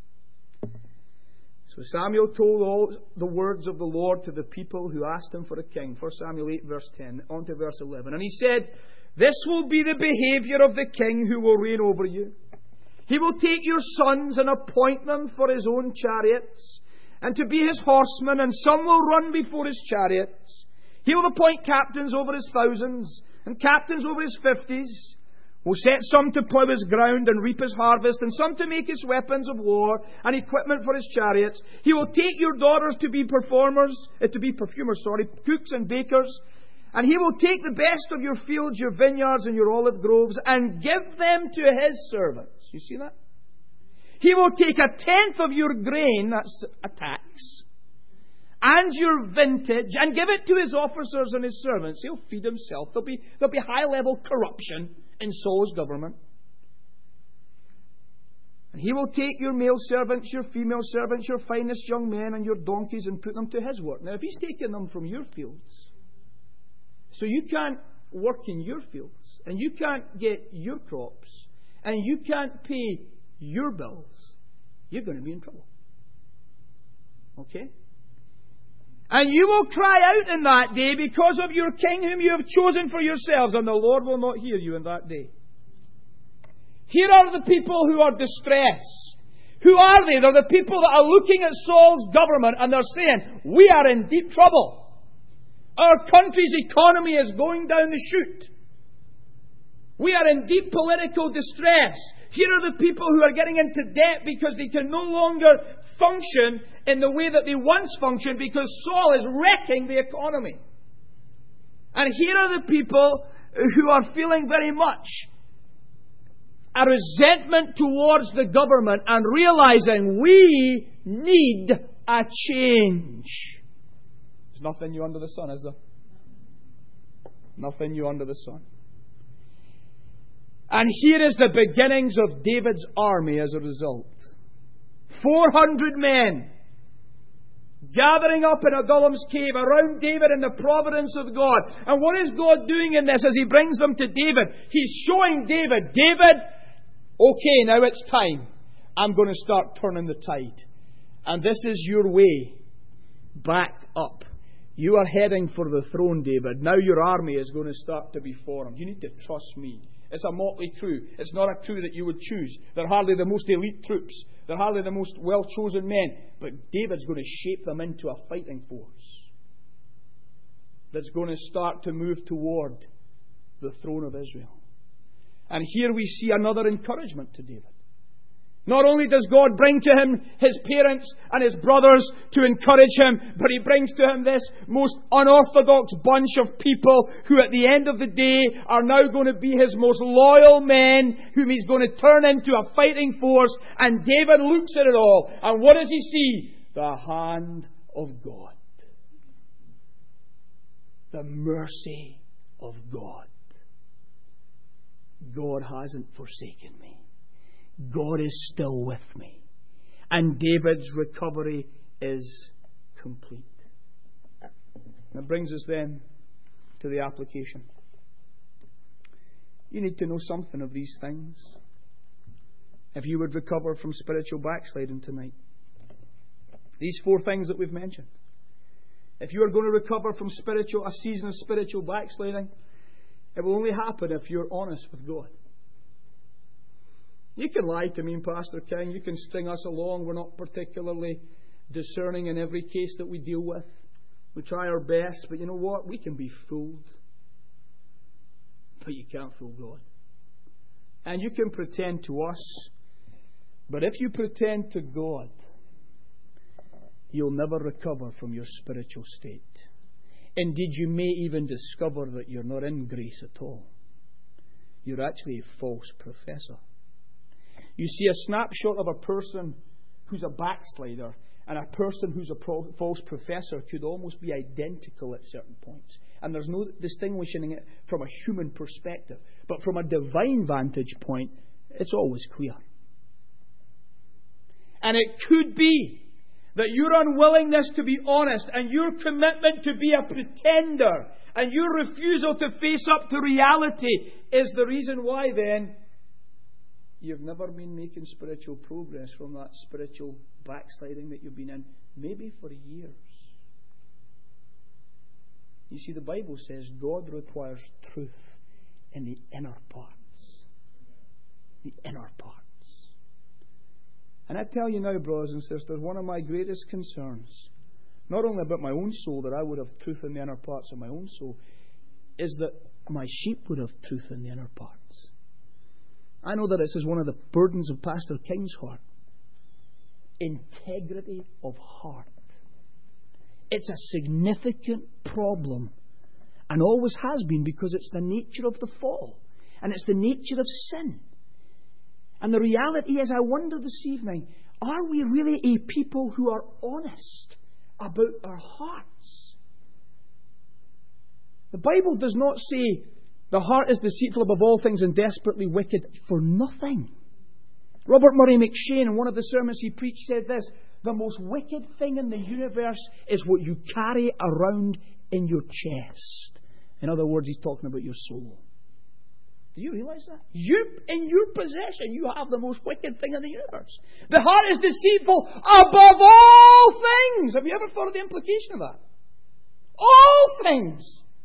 So Samuel told all the words of the Lord to the people who asked him for a king. First Samuel eight verse ten, on to verse eleven. And he said, this will be the behavior of the king who will reign over you. He will take your sons and appoint them for his own chariots, and to be his horsemen, and some will run before his chariots. He will appoint captains over his thousands, and captains over his fifties. Will set some to plough his ground and reap his harvest, and some to make his weapons of war and equipment for his chariots. He will take your daughters to be performers, uh, to be perfumers, sorry, cooks and bakers. And he will take the best of your fields, your vineyards and your olive groves, and give them to his servants. You see that? He will take a tenth of your grain, that's a tax, and your vintage, and give it to his officers and his servants. He'll feed himself. There'll be, there'll be high-level corruption in Saul's government. And he will take your male servants, your female servants, your finest young men, and your donkeys, and put them to his work. Now, if he's taking them from your fields, so you can't work in your fields, and you can't get your crops, and you can't pay your bills, you're going to be in trouble. Okay? And you will cry out in that day because of your king whom you have chosen for yourselves, and the Lord will not hear you in that day. Here are the people who are distressed. Who are they? They're the people that are looking at Saul's government and they're saying, we are in deep trouble. Our country's economy is going down the chute. We are in deep political distress. Here are the people who are getting into debt because they can no longer function in the way that they once functioned because Saul is wrecking the economy. And here are the people who are feeling very much a resentment towards the government and realizing we need a change. There's nothing new under the sun, is there? Nothing new under the sun. And here is the beginnings of David's army as a result. four hundred men gathering up in Adullam's cave around David in the providence of God. And what is God doing in this as He brings them to David? He's showing David, David, okay, now it's time. I'm going to start turning the tide. And this is your way back up. You are heading for the throne, David. Now your army is going to start to be formed. You need to trust me. It's a motley crew. It's not a crew that you would choose. They're hardly the most elite troops. They're hardly the most well-chosen men. But David's going to shape them into a fighting force that's going to start to move toward the throne of Israel. And here we see another encouragement to David. Not only does God bring to him his parents and his brothers to encourage him, but He brings to him this most unorthodox bunch of people who at the end of the day are now going to be his most loyal men, whom he's going to turn into a fighting force. And David looks at it all. And what does he see? The hand of God. The mercy of God. God hasn't forsaken me. God is still with me. And David's recovery is complete. That brings us then to the application. You need to know something of these things if you would recover from spiritual backsliding tonight. These four things that we've mentioned. If you are going to recover from spiritual a season of spiritual backsliding, it will only happen if you're honest with God. You can lie to me, Pastor King. You can string us along. We're not particularly discerning in every case that we deal with. We try our best, but you know what? We can be fooled. But you can't fool God. And you can pretend to us. But if you pretend to God, you'll never recover from your spiritual state. Indeed, you may even discover that you're not in grace at all. You're actually a false professor. You see a snapshot of a person who's a backslider and a person who's a pro- false professor could almost be identical at certain points. And there's no distinguishing it from a human perspective. But from a divine vantage point, it's always clear. And it could be that your unwillingness to be honest and your commitment to be a pretender and your refusal to face up to reality is the reason why then you've never been making spiritual progress from that spiritual backsliding that you've been in, maybe for years. You see, the Bible says God requires truth in the inner parts. The inner parts. And I tell you now, brothers and sisters, one of my greatest concerns, not only about my own soul, that I would have truth in the inner parts of my own soul, is that my sheep would have truth in the inner parts. I know that this is one of the burdens of Pastor King's heart. Integrity of heart. It's a significant problem and always has been because it's the nature of the fall and it's the nature of sin. And the reality is, I wonder this evening, are we really a people who are honest about our hearts? The Bible does not say the heart is deceitful above all things and desperately wicked for nothing. Robert Murray McShane, in one of the sermons he preached, said this: the most wicked thing in the universe is what you carry around in your chest. In other words, he's talking about your soul. Do you realize that? You, in your possession, you have the most wicked thing in the universe. The heart is deceitful above all things. Have you ever thought of the implication of that? All things.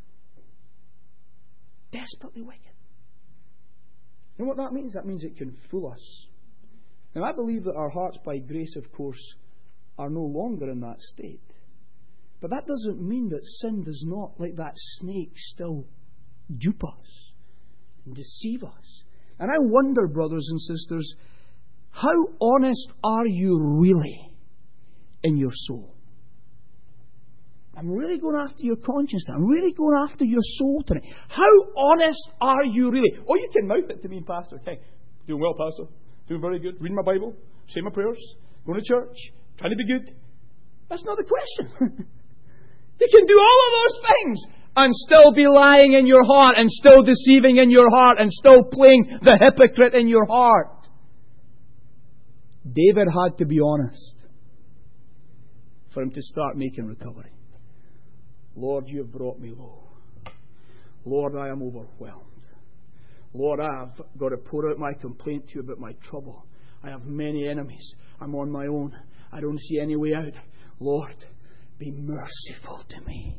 Desperately wicked. And what that means? That means it can fool us. Now, I believe that our hearts, by grace, of course, are no longer in that state. But that doesn't mean that sin does not, like that snake, still dupe us and deceive us. And I wonder, brothers and sisters, how honest are you really in your soul? I'm really going after your conscience tonight. I'm really going after your soul tonight. How honest are you really? Oh, you can mouth it to me, Pastor. Okay, doing well, Pastor. Doing very good. Reading my Bible. Saying my prayers. Going to church. Trying to be good. That's not the question. You can do all of those things and still be lying in your heart and still deceiving in your heart and still playing the hypocrite in your heart. David had to be honest for him to start making recovery. Lord, you have brought me low. Lord, I am overwhelmed. Lord, I have got to pour out my complaint to you about my trouble. I have many enemies. I'm on my own. I don't see any way out. Lord, be merciful to me.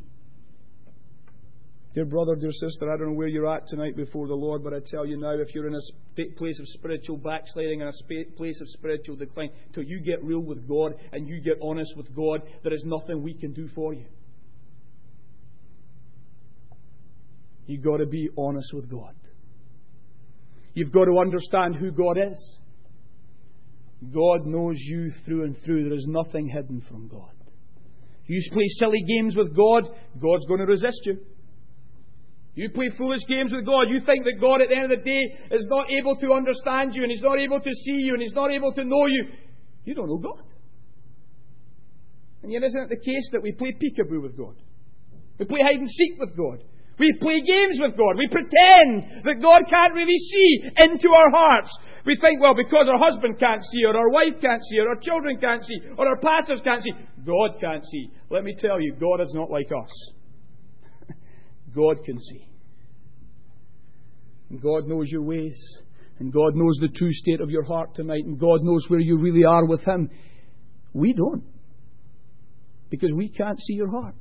Dear brother, dear sister, I don't know where you're at tonight before the Lord, but I tell you now, if you're in a place of spiritual backsliding and a place of spiritual decline, till you get real with God and you get honest with God, there is nothing we can do for you. You've got to be honest with God. You've got to understand who God is. God knows you through and through. There is nothing hidden from God. You play silly games with God, God's going to resist you. You play foolish games with God. You think that God at the end of the day is not able to understand you and He's not able to see you and He's not able to know you. You don't know God. And yet isn't it the case that we play peekaboo with God? We play hide and seek with God. We play games with God. We pretend that God can't really see into our hearts. We think, well, because our husband can't see, or our wife can't see, or our children can't see, or our pastors can't see, God can't see. Let me tell you, God is not like us. God can see. And God knows your ways. And God knows the true state of your heart tonight. And God knows where you really are with Him. We don't. Because we can't see your heart.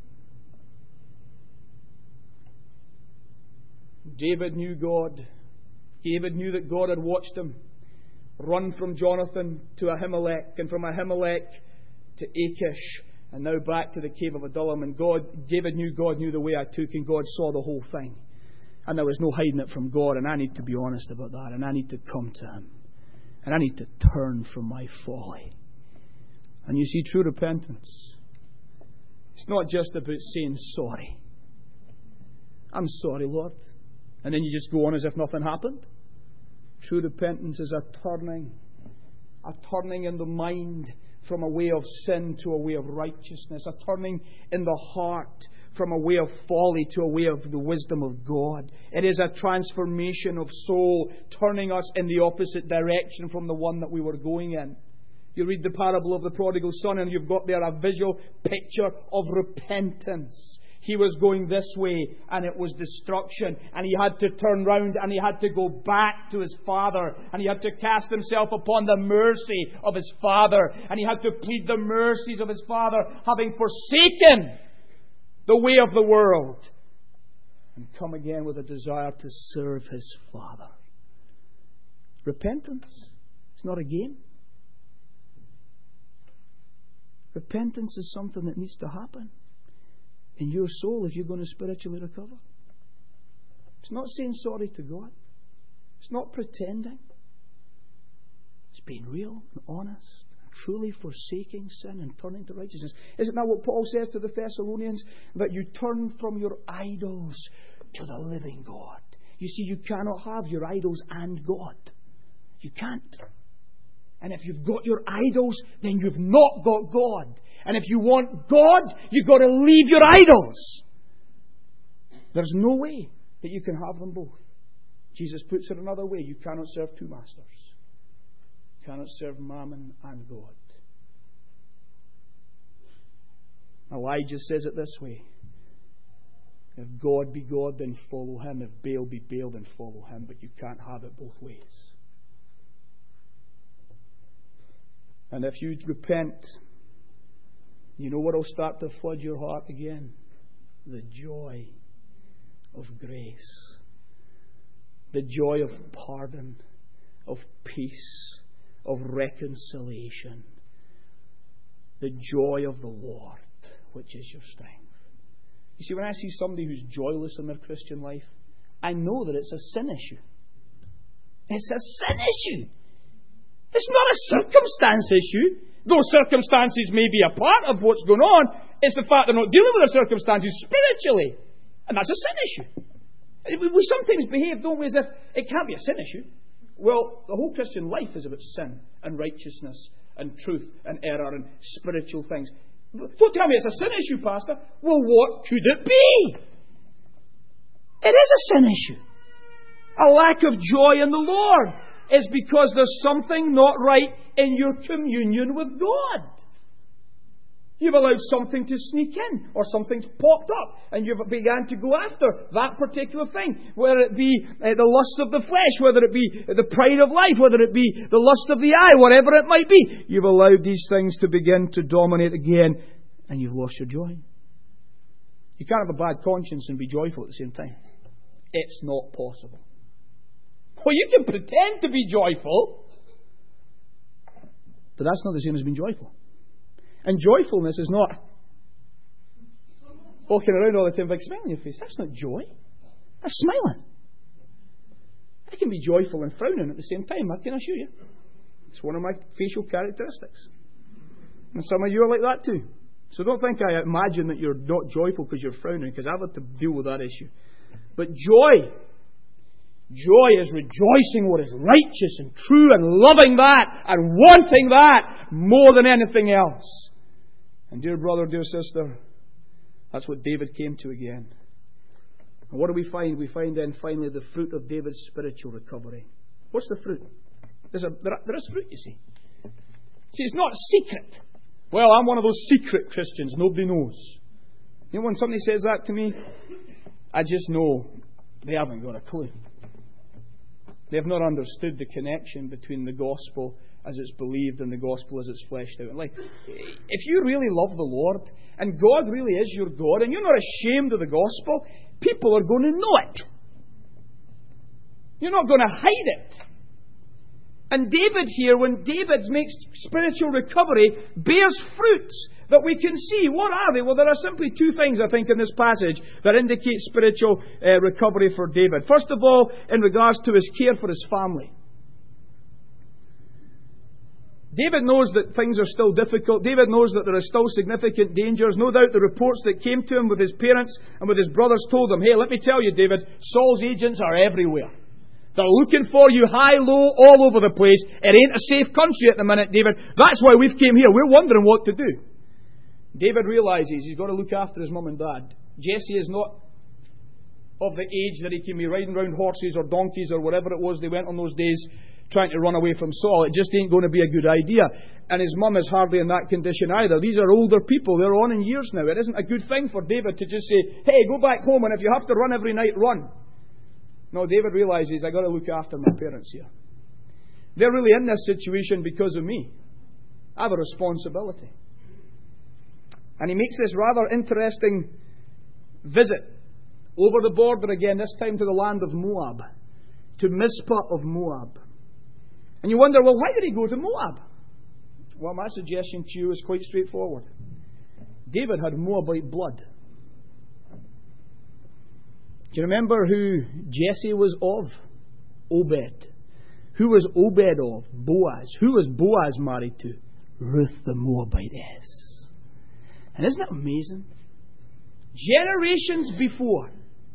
David knew God. David knew that God had watched him run from Jonathan to Ahimelech, and from Ahimelech to Achish, and now back to the cave of Adullam. And God, David knew God knew the way I took, and God saw the whole thing. And there was no hiding it from God, and I need to be honest about that, and I need to come to Him. And I need to turn from my folly. And you see, true repentance, it's not just about saying sorry. I'm sorry, Lord. And then you just go on as if nothing happened. True repentance is a turning. A turning in the mind from a way of sin to a way of righteousness. A turning in the heart from a way of folly to a way of the wisdom of God. It is a transformation of soul, turning us in the opposite direction from the one that we were going in. You read the parable of the prodigal son, and you've got there a visual picture of repentance. He was going this way, and it was destruction. And he had to turn round, and he had to go back to his father. And he had to cast himself upon the mercy of his father. And he had to plead the mercies of his father, having forsaken the way of the world, and come again with a desire to serve his father. Repentance. It's not a game. Repentance is something that needs to happen in your soul if you're going to spiritually recover. It's not saying sorry to God. It's not pretending. It's being real and honest and truly forsaking sin and turning to righteousness. Isn't that what Paul says to the Thessalonians? That you turn from your idols to the living God. You see, you cannot have your idols and God. You can't. And if you've got your idols, then you've not got God. And if you want God, you've got to leave your idols. There's no way that you can have them both. Jesus puts it another way. You cannot serve two masters. You cannot serve Mammon and God. Elijah says it this way. If God be God, then follow Him. If Baal be Baal, then follow him. But you can't have it both ways. And if you repent, you know what will start to flood your heart again? The joy of grace. The joy of pardon, of peace, of reconciliation. The joy of the Lord, which is your strength. You see, when I see somebody who's joyless in their Christian life, I know that it's a sin issue. It's a sin issue. It's not a circumstance issue. Though circumstances may be a part of what's going on, it's the fact they're not dealing with their circumstances spiritually. And that's a sin issue. We sometimes behave, don't we, as if it can't be a sin issue. Well, the whole Christian life is about sin and righteousness and truth and error and spiritual things. Don't tell me it's a sin issue, Pastor. Well, what could it be? It is a sin issue. A lack of joy in the Lord is because there's something not right in your communion with God. You've allowed something to sneak in, or something's popped up, and you've begun to go after that particular thing, whether it be uh, the lust of the flesh, whether it be the pride of life, whether it be the lust of the eye, whatever it might be. You've allowed these things to begin to dominate again, and you've lost your joy. You can't have a bad conscience and be joyful at the same time. It's not possible. Well, you can pretend to be joyful, but that's not the same as being joyful. And joyfulness is not walking around all the time with a smile on your face. That's not joy. That's smiling. I can be joyful and frowning at the same time, I can assure you. It's one of my facial characteristics. And some of you are like that too. So don't think I imagine that you're not joyful because you're frowning, because I've had to deal with that issue. But joy, joy is rejoicing what is righteous and true and loving that and wanting that more than anything else. And dear brother, dear sister, that's what David came to again. And what do we find? We find then finally the fruit of David's spiritual recovery. What's the fruit? There's a, there, there is fruit, you see. See, it's not secret. Well, I'm one of those secret Christians. Nobody knows. You know, when somebody says that to me, I just know they haven't got a clue. They have not understood the connection between the gospel as it's believed and the gospel as it's fleshed out in life. If you really love the Lord, and God really is your God, and you're not ashamed of the gospel, people are going to know it. You're not going to hide it. And David here, when David makes spiritual recovery, bears fruits that we can see. What are they? Well, there are simply two things, I think, in this passage that indicate spiritual uh, recovery for David. First of all, in regards to his care for his family. David knows that things are still difficult. David knows that there are still significant dangers. No doubt the reports that came to him with his parents and with his brothers told him, hey, let me tell you, David, Saul's agents are everywhere. They're looking for you high, low, all over the place. It ain't a safe country at the minute, David. That's why we've came here. We're wondering what to do. David realizes he's got to look after his mum and dad. Jesse is not of the age that he can be riding around horses or donkeys or whatever it was they went on those days trying to run away from Saul. It just ain't going to be a good idea. And his mum is hardly in that condition either. These are older people. They're on in years now. It isn't a good thing for David to just say, hey, go back home, and if you have to run every night, run. No, David realizes, I've got to look after my parents here. They're really in this situation because of me. I have a responsibility. And he makes this rather interesting visit over the border again, this time to the land of Moab, to Mizpah of Moab. And you wonder, well, why did he go to Moab? Well, my suggestion to you is quite straightforward. David had Moabite blood. Do you remember who Jesse was of? Obed. Who was Obed of? Boaz. Who was Boaz married to? Ruth the Moabitess. And isn't that amazing? Generations before,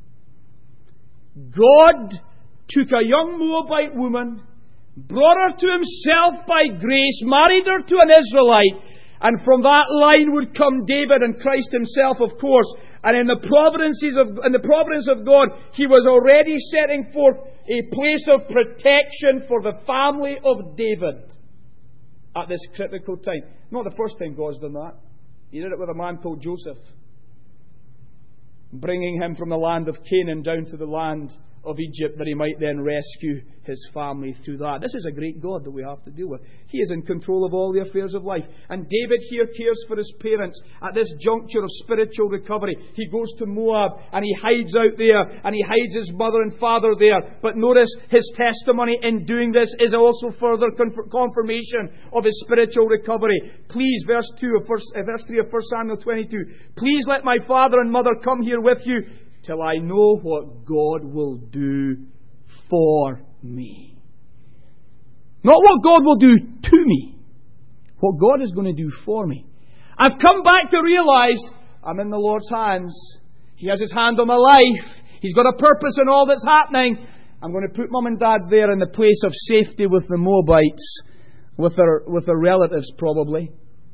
God took a young Moabite woman, brought her to himself by grace, married her to an Israelite, and from that line would come David and Christ himself, of course. And in the providences of in the providence of God, he was already setting forth a place of protection for the family of David at this critical time. Not the first time God's done that. He did it with a man called Joseph. bringing him from the land of Canaan down to the land of Egypt, that he might then rescue his family through that. This is a great God that we have to deal with. He is in control of all the affairs of life. And David here cares for his parents at this juncture of spiritual recovery. He goes to Moab and he hides out there, and he hides his mother and father there. But notice his testimony in doing this is also further confirmation of his spiritual recovery. Please, verse two of first, uh, verse three of First Samuel twenty-two. Please let my father and mother come here with you, till I know what God will do for me. Not what God will do to me. What God is going to do for me. I've come back to realize I'm in the Lord's hands. He has His hand on my life. He's got a purpose in all that's happening. I'm going to put Mum and Dad there in the place of safety with the Moabites, with their, with their relatives probably.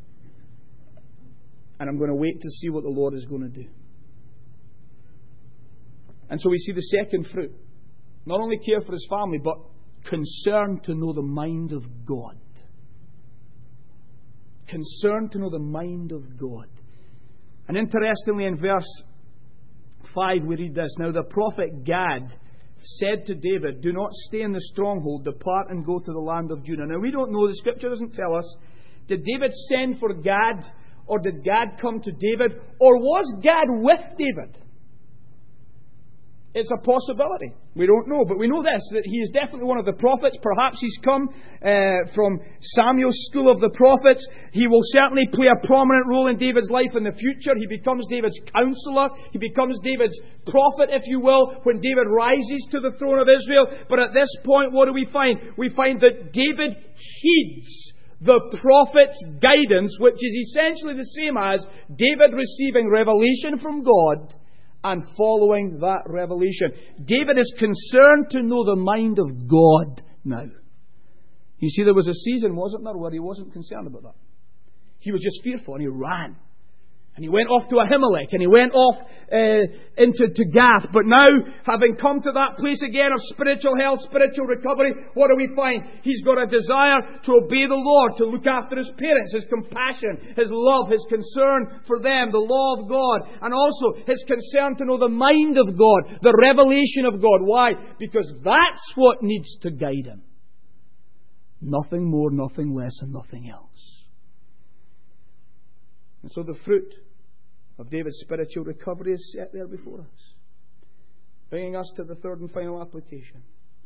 And I'm going to wait to see what the Lord is going to do. And so we see the second fruit. Not only care for his family, but concern to know the mind of God. Concern to know the mind of God. And interestingly, in verse five we read this. Now the prophet Gad said to David, do not stay in the stronghold, depart and go to the land of Judah. Now we don't know, the scripture doesn't tell us. Did David send for Gad, or did Gad come to David, or was Gad with David? It's a possibility. We don't know. But we know this, that he is definitely one of the prophets. Perhaps he's come uh, from Samuel's school of the prophets. He will certainly play a prominent role in David's life in the future. He becomes David's counselor. He becomes David's prophet, if you will, when David rises to the throne of Israel. But at this point, what do we find? We find that David heeds the prophet's guidance, which is essentially the same as David receiving revelation from God and following that revelation. David is concerned to know the mind of God now. You see, there was a season, wasn't there, where he wasn't concerned about that. He was just fearful and he ran. And he went off to Ahimelech and he went off uh, into to Gath. But now, having come to that place again of spiritual health, spiritual recovery, what do we find? He's got a desire to obey the Lord, to look after his parents, his compassion, his love, his concern for them, the law of God, and also his concern to know the mind of God, the revelation of God. Why? Because that's what needs to guide him. Nothing more, nothing less, and nothing else. And so the fruit of David's spiritual recovery is set there before us, bringing us to the third and final application.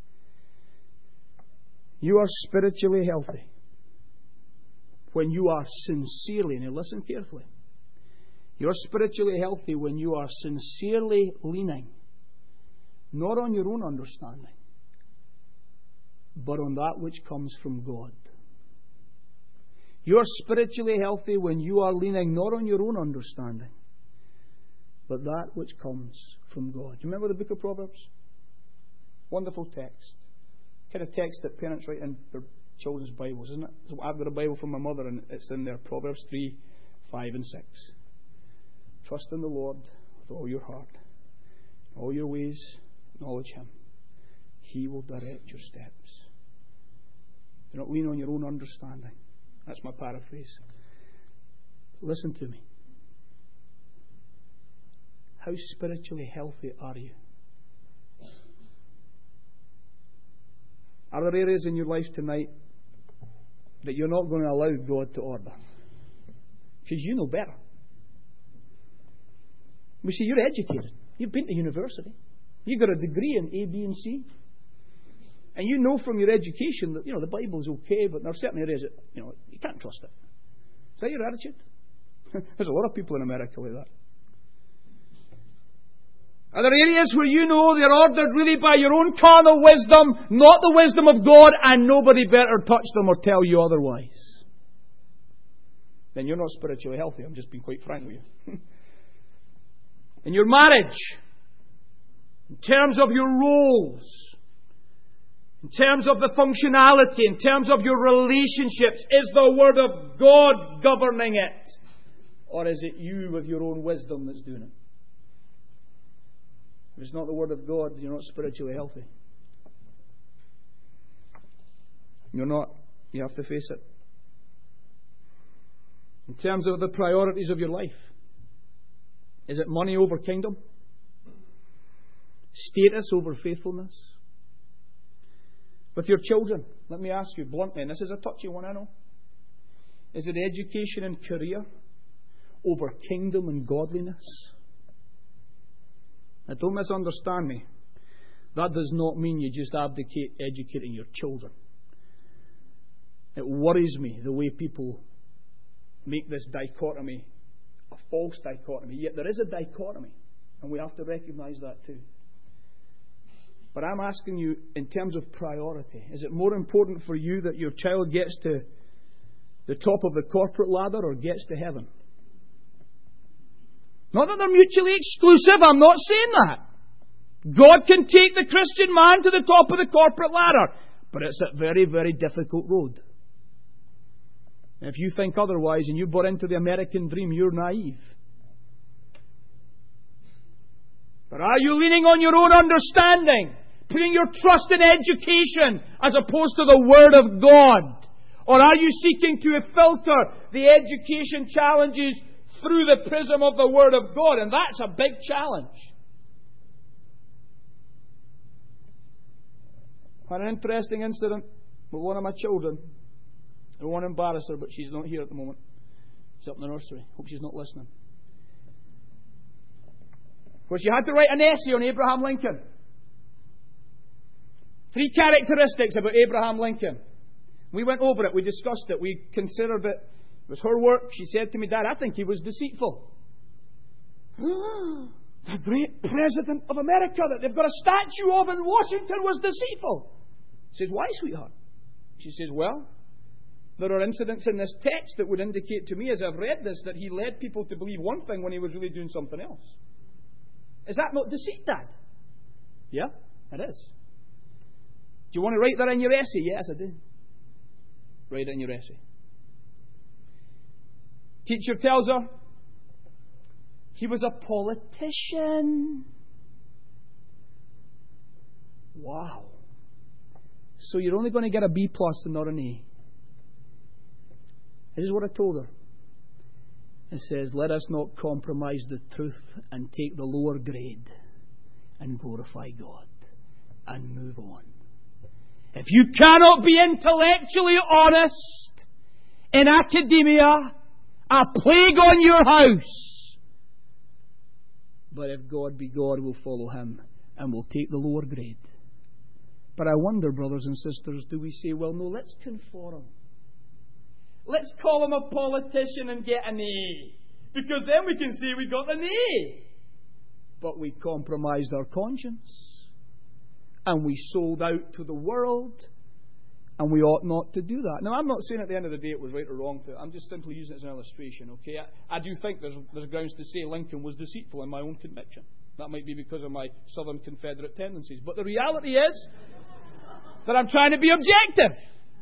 You are spiritually healthy when you are sincerely, now listen carefully, you're spiritually healthy when you are sincerely leaning not on your own understanding, but on that which comes from God. You are spiritually healthy when you are leaning not on your own understanding, but that which comes from God. Do you remember the book of Proverbs? Wonderful text. Kind of text that parents write in their children's Bibles, isn't it? So I've got a Bible from my mother and it's in there. Proverbs three, five and six. Trust in the Lord with all your heart, all your ways, acknowledge Him. He will direct your steps. Do not lean on your own understanding. That's my paraphrase. Listen to me. How spiritually healthy are you? Are there areas in your life tonight that you're not going to allow God to order? Because you know better. We see, you're educated. You've been to university. You've got a degree in A, B, and C. And you know from your education that, you know, the Bible's okay, but there are certain areas that, you know, you can't trust it. Is that your attitude? There's a lot of people in America like that. Are there areas where you know they're ordered really by your own carnal wisdom, not the wisdom of God, and nobody better touch them or tell you otherwise? Then you're not spiritually healthy. I'm just being quite frank with you. In your marriage, in terms of your roles, in terms of the functionality, in terms of your relationships, is the Word of God governing it? Or is it you with your own wisdom that's doing it? If it's not the Word of God, you're not spiritually healthy. You're not. You have to face it. In terms of the priorities of your life, is it money over kingdom? Status over faithfulness? With your children, let me ask you bluntly, and this is a touchy one, I know. Is it education and career over kingdom and godliness? Now, don't misunderstand me. That does not mean you just abdicate educating your children. It worries me the way people make this dichotomy a false dichotomy. Yet there is a dichotomy, and we have to recognize that too. But I'm asking you, in terms of priority, is it more important for you that your child gets to the top of the corporate ladder or gets to heaven? Not that they're mutually exclusive, I'm not saying that. God can take the Christian man to the top of the corporate ladder, but it's a very, very difficult road. And if you think otherwise and you bought into the American dream, you're naive. But are you leaning on your own understanding, putting your trust in education as opposed to the Word of God? Or are you seeking to filter the education challenges through the prism of the Word of God? And that's a big challenge. I had an interesting incident with one of my children. I don't want to embarrass her, but she's not here at the moment. She's up in the nursery. Hope she's not listening. Well, she had to write an essay on Abraham Lincoln. Three characteristics about Abraham Lincoln. We went over it. We discussed it. We considered it. It was her work. She said to me, Dad, I think he was deceitful. The great President of America that they've got a statue of in Washington was deceitful. She says, why, sweetheart? She says, well, there are incidents in this text that would indicate to me as I've read this that he led people to believe one thing when he was really doing something else. Is that not deceit, Dad? Yeah, it is. Do you want to write that in your essay? Yes, I do. Write it in your essay. Teacher tells her he was a politician. Wow. So you're only going to get a B plus and not an A. This is what I told her. It says, let us not compromise the truth and take the lower grade and glorify God and move on. If you cannot be intellectually honest in academia, a plague on your house. But if God be God, we'll follow Him and we'll take the lower grade. But I wonder, brothers and sisters, do we say, well, no, let's conform. Let's call him a politician and get an A. Because then we can say we got an A. But we compromised our conscience. And we sold out to the world. And we ought not to do that. Now, I'm not saying at the end of the day it was right or wrong. To, I'm just simply using it as an illustration, okay? I, I do think there's, there's grounds to say Lincoln was deceitful in my own conviction. That might be because of my Southern Confederate tendencies. But the reality is that I'm trying to be objective.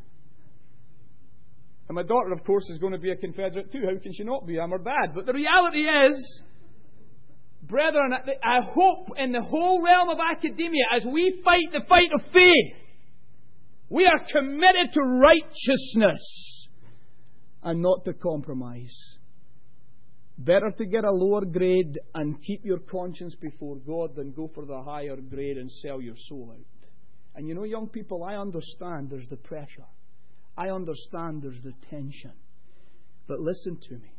And my daughter, of course, is going to be a Confederate too. How can she not be? I'm her dad. But the reality is, brethren, I hope in the whole realm of academia, as we fight the fight of faith, we are committed to righteousness and not to compromise. Better to get a lower grade and keep your conscience before God than go for the higher grade and sell your soul out. And you know, young people, I understand there's the pressure. I understand there's the tension. But listen to me.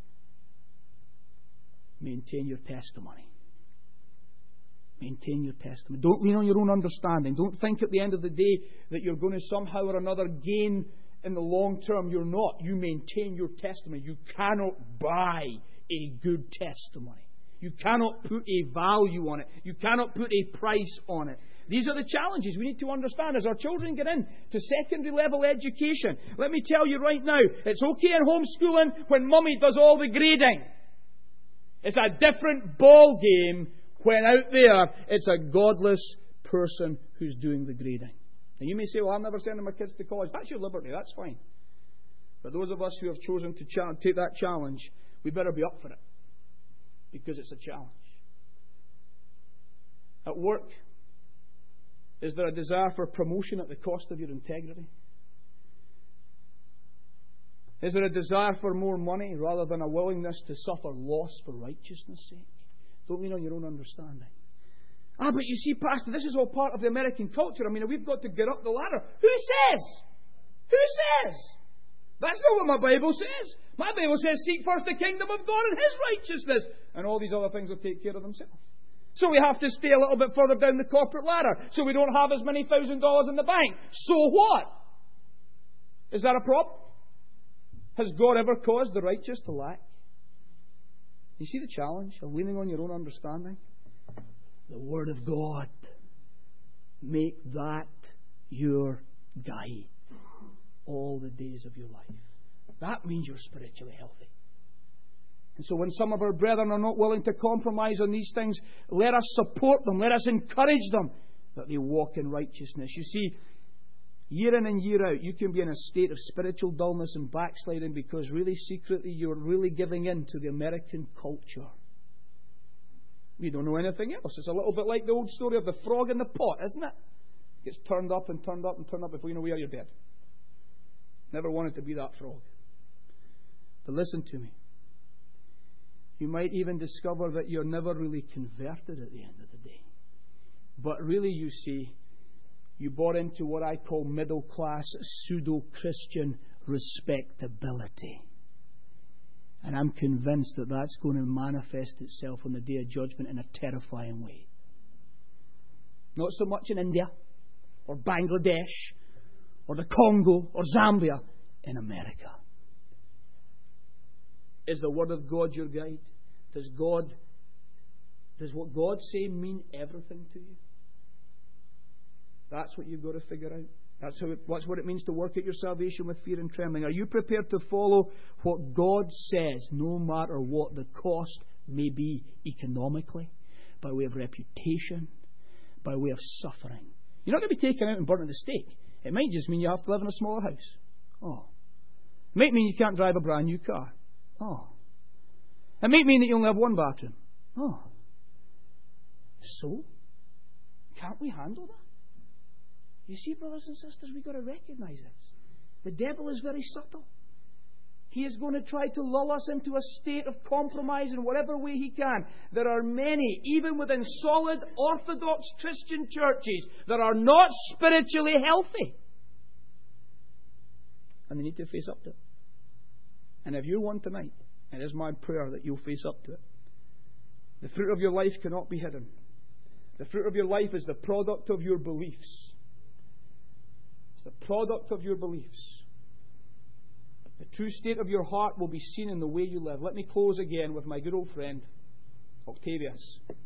Maintain your testimony. Maintain your testimony. Don't lean on your own understanding. Don't think at the end of the day that you're going to somehow or another gain in the long term. You're not. You maintain your testimony. You cannot buy a good testimony. You cannot put a value on it. You cannot put a price on it. These are the challenges we need to understand as our children get in to secondary level education. Let me tell you right now, it's okay in homeschooling when mummy does all the grading. It's a different ball game when out there it's a godless person who's doing the grading. And you may say, well, I'm never sending my kids to college. That's your liberty, that's fine. But those of us who have chosen to cha- take that challenge, we better be up for it. Because it's a challenge. At work, is there a desire for promotion at the cost of your integrity? Is there a desire for more money rather than a willingness to suffer loss for righteousness' sake? Don't lean on your own understanding. Ah, but you see, Pastor, this is all part of the American culture. I mean, we've got to get up the ladder. Who says? Who says? That's not what my Bible says. My Bible says, seek first the kingdom of God and His righteousness, and all these other things will take care of themselves. So we have to stay a little bit further down the corporate ladder, so we don't have as many thousand dollars in the bank. So what? Is that a problem? Has God ever caused the righteous to lack? You see the challenge of leaning on your own understanding? The Word of God. Make that your guide all the days of your life. That means you're spiritually healthy. And so when some of our brethren are not willing to compromise on these things, let us support them. Let us encourage them that they walk in righteousness. You see, year in and year out, you can be in a state of spiritual dullness and backsliding because really secretly you're really giving in to the American culture. You don't know anything else. It's a little bit like the old story of the frog in the pot, isn't it? It gets turned up and turned up and turned up. Before you know where, you're dead. Never wanted to be that frog. But listen to me. You might even discover that you're never really converted at the end of the day. But really, you see, you bought into what I call middle-class, pseudo-Christian respectability. And I'm convinced that that's going to manifest itself on the day of judgment in a terrifying way. Not so much in India, or Bangladesh, or the Congo, or Zambia, in America. Is the Word of God your guide? Does God, does what God say mean everything to you? That's what you've got to figure out. That's, how it, that's what it means to work at your salvation with fear and trembling. Are you prepared to follow what God says, no matter what the cost may be economically, by way of reputation, by way of suffering? You're not going to be taken out and burnt at the stake. It might just mean you have to live in a smaller house. Oh. It might mean you can't drive a brand new car. Oh. It might mean that you only have one bathroom. Oh. So? Can't we handle that? You see, brothers and sisters, we've got to recognize this. The devil is very subtle. He is going to try to lull us into a state of compromise in whatever way he can. There are many, even within solid Orthodox Christian churches, that are not spiritually healthy. And they need to face up to it. And if you're one tonight, it is my prayer that you'll face up to it. The fruit of your life cannot be hidden. The fruit of your life is the product of your beliefs. It's the product of your beliefs. The true state of your heart will be seen in the way you live. Let me close again with my good old friend, Octavius.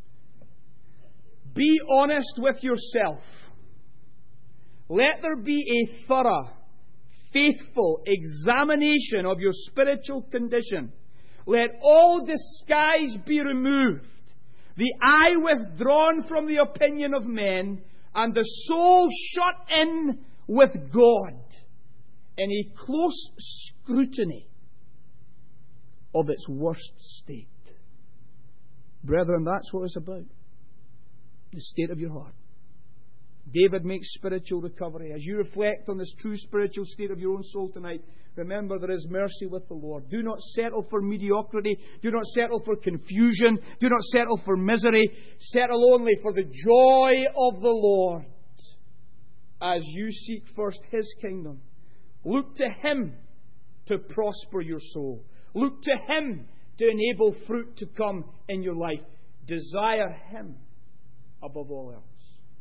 Be honest with yourself. Let there be a thorough, faithful examination of your spiritual condition. Let all disguise be removed, the eye withdrawn from the opinion of men, and the soul shut in with God in a close scrutiny of its worst state. Brethren, that's what it's about. The state of your heart. David makes spiritual recovery. As you reflect on this true spiritual state of your own soul tonight, remember there is mercy with the Lord. Do not settle for mediocrity. Do not settle for confusion. Do not settle for misery. Settle only for the joy of the Lord as you seek first His kingdom. Look to Him to prosper your soul. Look to Him to enable fruit to come in your life. Desire Him above all else.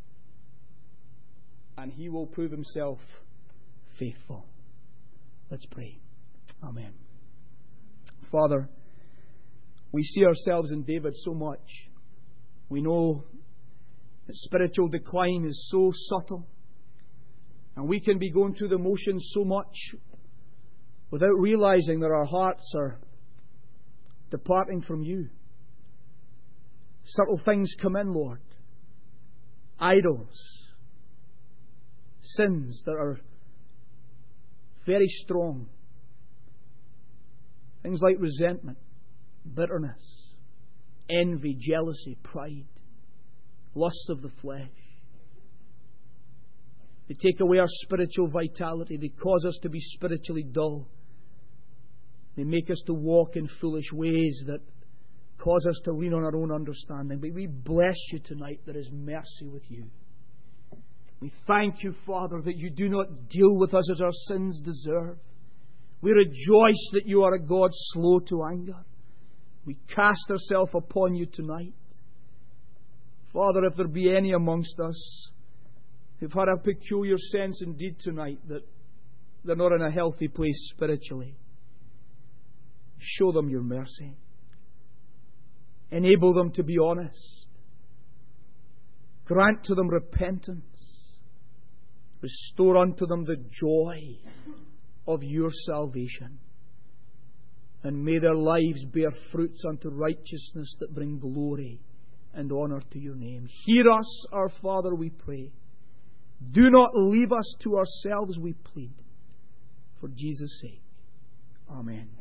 And He will prove Himself faithful. Let's pray. Amen. Father, we see ourselves in David so much. We know that spiritual decline is so subtle. And we can be going through the motions so much without realizing that our hearts are departing from You. Subtle things come in, Lord. Idols. Sins that are very strong. Things like resentment, bitterness, envy, jealousy, pride, lusts of the flesh. They take away our spiritual vitality. They cause us to be spiritually dull. They make us to walk in foolish ways that cause us to lean on our own understanding. But we bless you tonight. There is mercy with you. We thank you, Father, that you do not deal with us as our sins deserve. We rejoice that you are a God slow to anger. We cast ourselves upon you tonight. Father, if there be any amongst us who've had a peculiar sense indeed tonight that they're not in a healthy place spiritually, show them your mercy. Enable them to be honest. Grant to them repentance. Restore unto them the joy of your salvation. And may their lives bear fruits unto righteousness that bring glory and honor to your name. Hear us, our Father, we pray. Do not leave us to ourselves, we plead. For Jesus' sake. Amen.